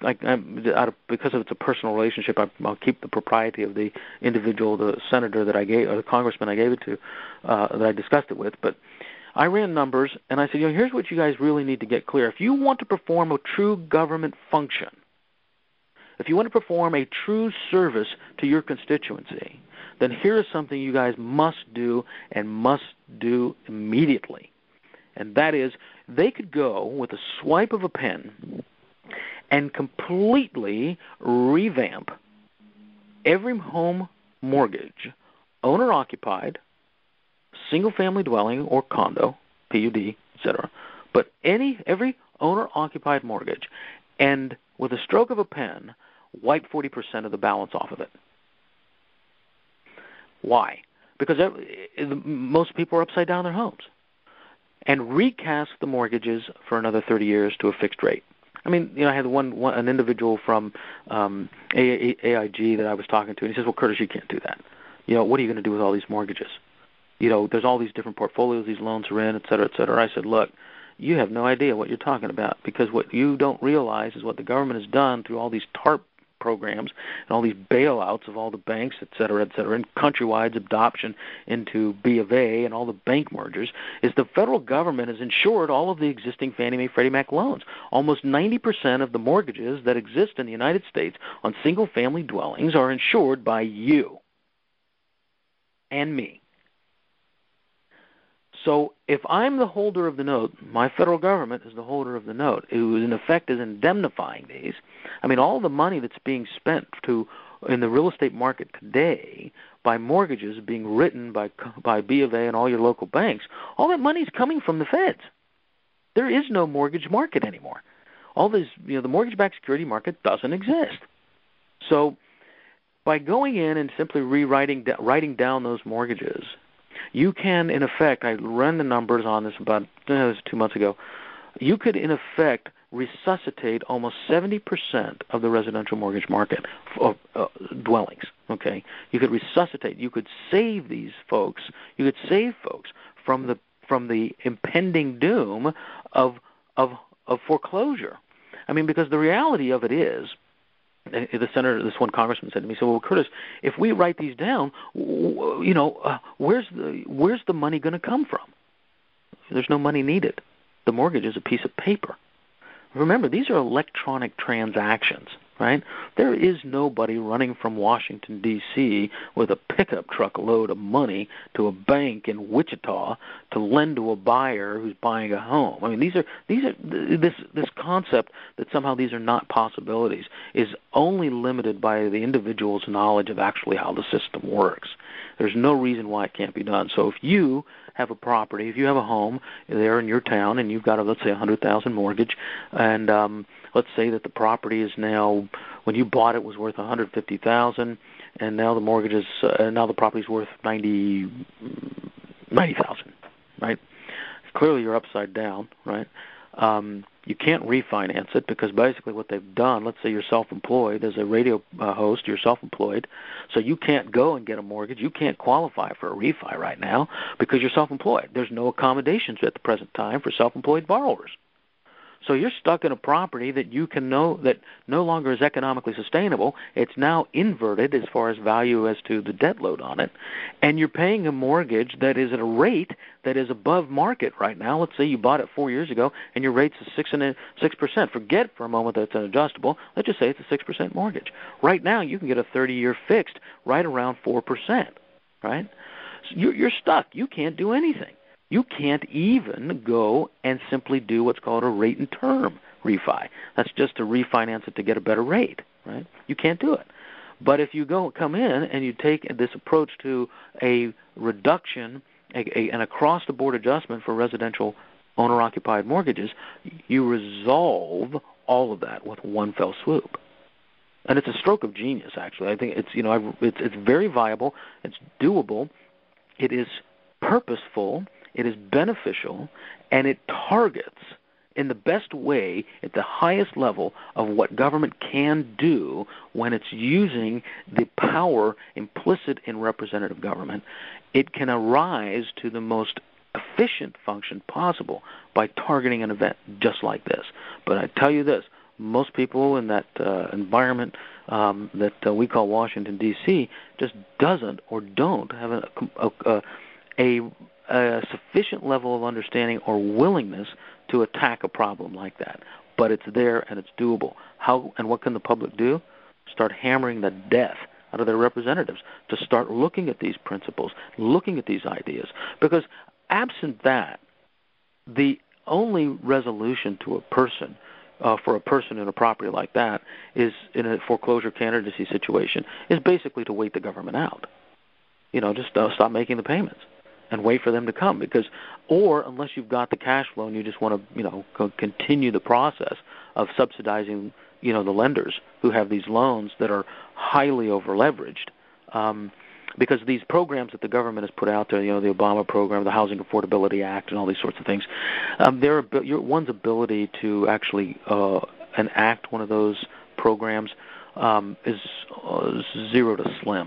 it's a personal relationship. I'll keep the propriety of the individual, the senator that I gave, or the congressman I gave it to, that I discussed it with. But I ran numbers, and I said, here's what you guys really need to get clear. If you want to perform a true government function, if you want to perform a true service to your constituency, then here is something you guys must do and must do immediately. And that is, they could go with a swipe of a pen and completely revamp every home mortgage, owner-occupied, single-family dwelling or condo, PUD, etc., but every owner-occupied mortgage, and with a stroke of a pen, wipe 40% of the balance off of it. Why? Because most people are upside down in their homes. And recast the mortgages for another 30 years to a fixed rate. I mean, I had an individual from AIG that I was talking to, and he says, well, Curtis, you can't do that. What are you going to do with all these mortgages? There's all these different portfolios these loans are in, et cetera, et cetera. I said, look, you have no idea what you're talking about, because what you don't realize is what the government has done through all these TARP programs and all these bailouts of all the banks, et cetera, and Countrywide's adoption into B of A and all the bank mergers, is the federal government has insured all of the existing Fannie Mae, Freddie Mac loans. Almost 90% of the mortgages that exist in the United States on single-family dwellings are insured by you and me. So if I'm the holder of the note, my federal government is the holder of the note, who in effect is indemnifying these. I mean, all the money that's being spent in the real estate market today by mortgages being written by B of A and all your local banks, all that money is coming from the feds. There is no mortgage market anymore. All this, the mortgage-backed security market doesn't exist. So by going in and simply writing down those mortgages, you can, in effect, I ran the numbers on this about 2 months ago, you could, in effect, resuscitate almost 70% of the residential mortgage market of dwellings, okay? You could resuscitate, you could save these folks, from the impending doom of foreclosure. I mean, because the reality of it is, the senator, this one congressman said to me, well, Curtis, if we write these down, where's the money going to come from? There's no money needed. The mortgage is a piece of paper. Remember, these are electronic transactions. right? There is nobody running from Washington, D.C. with a pickup truck load of money to a bank in Wichita to lend to a buyer who's buying a home. I mean, this concept that somehow these are not possibilities is only limited by the individual's knowledge of actually how the system works. There's no reason why it can't be done. So if you have a property, if you have a home there in your town and you've got let's say $100,000 mortgage, and let's say that the property is now, when you bought it, was worth $150,000, and now the mortgage is now the property's worth $90,000, right? Clearly, you're upside down, right? You can't refinance it because basically what they've done, let's say you're self-employed as a radio host, you're self-employed, so you can't go and get a mortgage. You can't qualify for a refi right now because you're self-employed. There's no accommodations at the present time for self-employed borrowers. So you're stuck in a property that you can know that no longer is economically sustainable. It's now inverted as far as value as to the debt load on it, and you're paying a mortgage that is at a rate that is above market right now. Let's say you bought it 4 years ago and your rate's 6%. Forget for a moment that it's an adjustable. Let's just say it's a 6% mortgage. Right now you can get a 30-year fixed right around 4%, right? So you're stuck. You can't do anything. You can't even go and simply do what's called a rate and term refi. That's just to refinance it to get a better rate, right? You can't do it. But if you come in and you take this approach to a reduction, an across-the-board adjustment for residential owner-occupied mortgages, you resolve all of that with one fell swoop. And it's a stroke of genius, actually. I think it's very viable. It's doable. It is purposeful. It is beneficial, and it targets in the best way at the highest level of what government can do when it's using the power implicit in representative government. It can arise to the most efficient function possible by targeting an event just like this. But I tell you this, most people in that environment that we call Washington, D.C., just doesn't or don't have a sufficient level of understanding or willingness to attack a problem like that. But it's there and it's doable. How and what can the public do? Start hammering the death out of their representatives to start looking at these principles, looking at these ideas. Because absent that, the only resolution to a person, for a person in a property like that, is in a foreclosure candidacy situation, is basically to wait the government out. Just stop making the payments and wait for them to come, or unless you've got the cash flow and you just want to, continue the process of subsidizing, the lenders who have these loans that are highly over-leveraged, because these programs that the government has put out there, the Obama program, the Housing Affordability Act, and all these sorts of things, one's ability to actually enact one of those programs is zero to slim.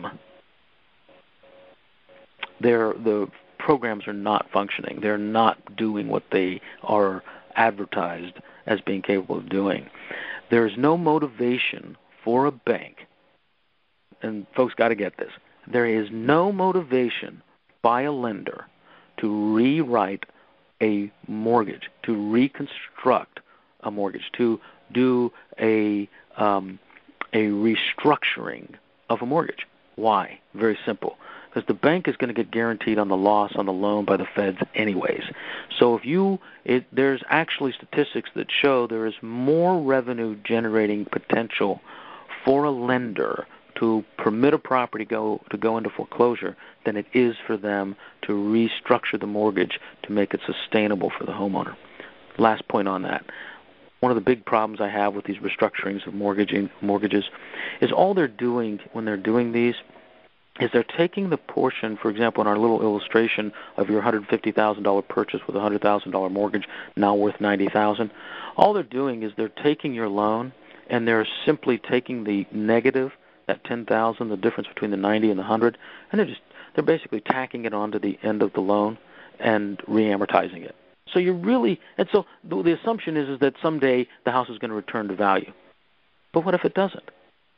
The programs are not functioning. They're not doing what they are advertised as being capable of doing. There is no motivation for a bank, and folks got to get this, there is no motivation by a lender to rewrite a mortgage, to reconstruct a mortgage, to do a restructuring of a mortgage. Why? Very simple. Because the bank is going to get guaranteed on the loss on the loan by the feds anyways. So there's actually statistics that show there is more revenue generating potential for a lender to permit a property to go into foreclosure than it is for them to restructure the mortgage to make it sustainable for the homeowner. Last point on that. One of the big problems I have with these restructurings of mortgages is all they're doing when they're doing these is they're taking the portion, for example, in our little illustration of your $150,000 purchase with a $100,000 mortgage now worth $90,000. All they're doing is they're taking your loan and they're simply taking the negative, that $10,000, the difference between the 90 and the 100, and they're basically tacking it onto the end of the loan and re-amortizing it. So so the assumption is that someday the house is going to return to value. But what if it doesn't?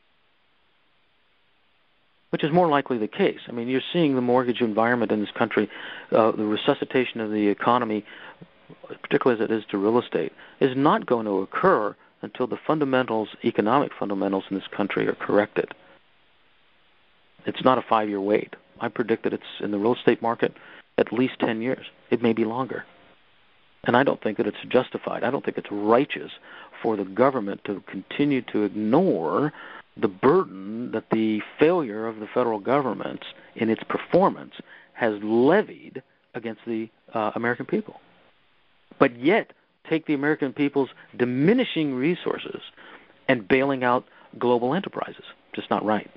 Which is more likely the case. I mean, you're seeing the mortgage environment in this country, the resuscitation of the economy, particularly as it is to real estate, is not going to occur until the fundamentals, economic fundamentals in this country are corrected. It's not a 5-year wait. I predict that it's in the real estate market at least 10 years. It may be longer. And I don't think that it's justified. I don't think it's righteous for the government to continue to ignore the burden that the failure of the federal government in its performance has levied against the American people. But yet take the American people's diminishing resources and bailing out global enterprises. Just not right.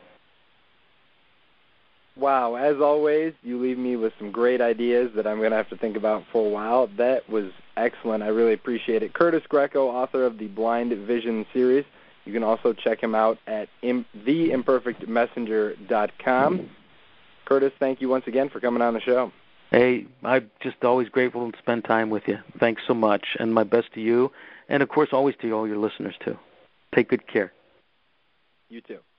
Wow, as always, you leave me with some great ideas that I'm going to have to think about for a while. That was excellent. I really appreciate it. Curtis Greco, author of the Blind Vision series. You can also check him out at theimperfectmessenger.com. Curtis, thank you once again for coming on the show. Hey, I'm just always grateful to spend time with you. Thanks so much, and my best to you, and, of course, always to all your listeners, too. Take good care. You too.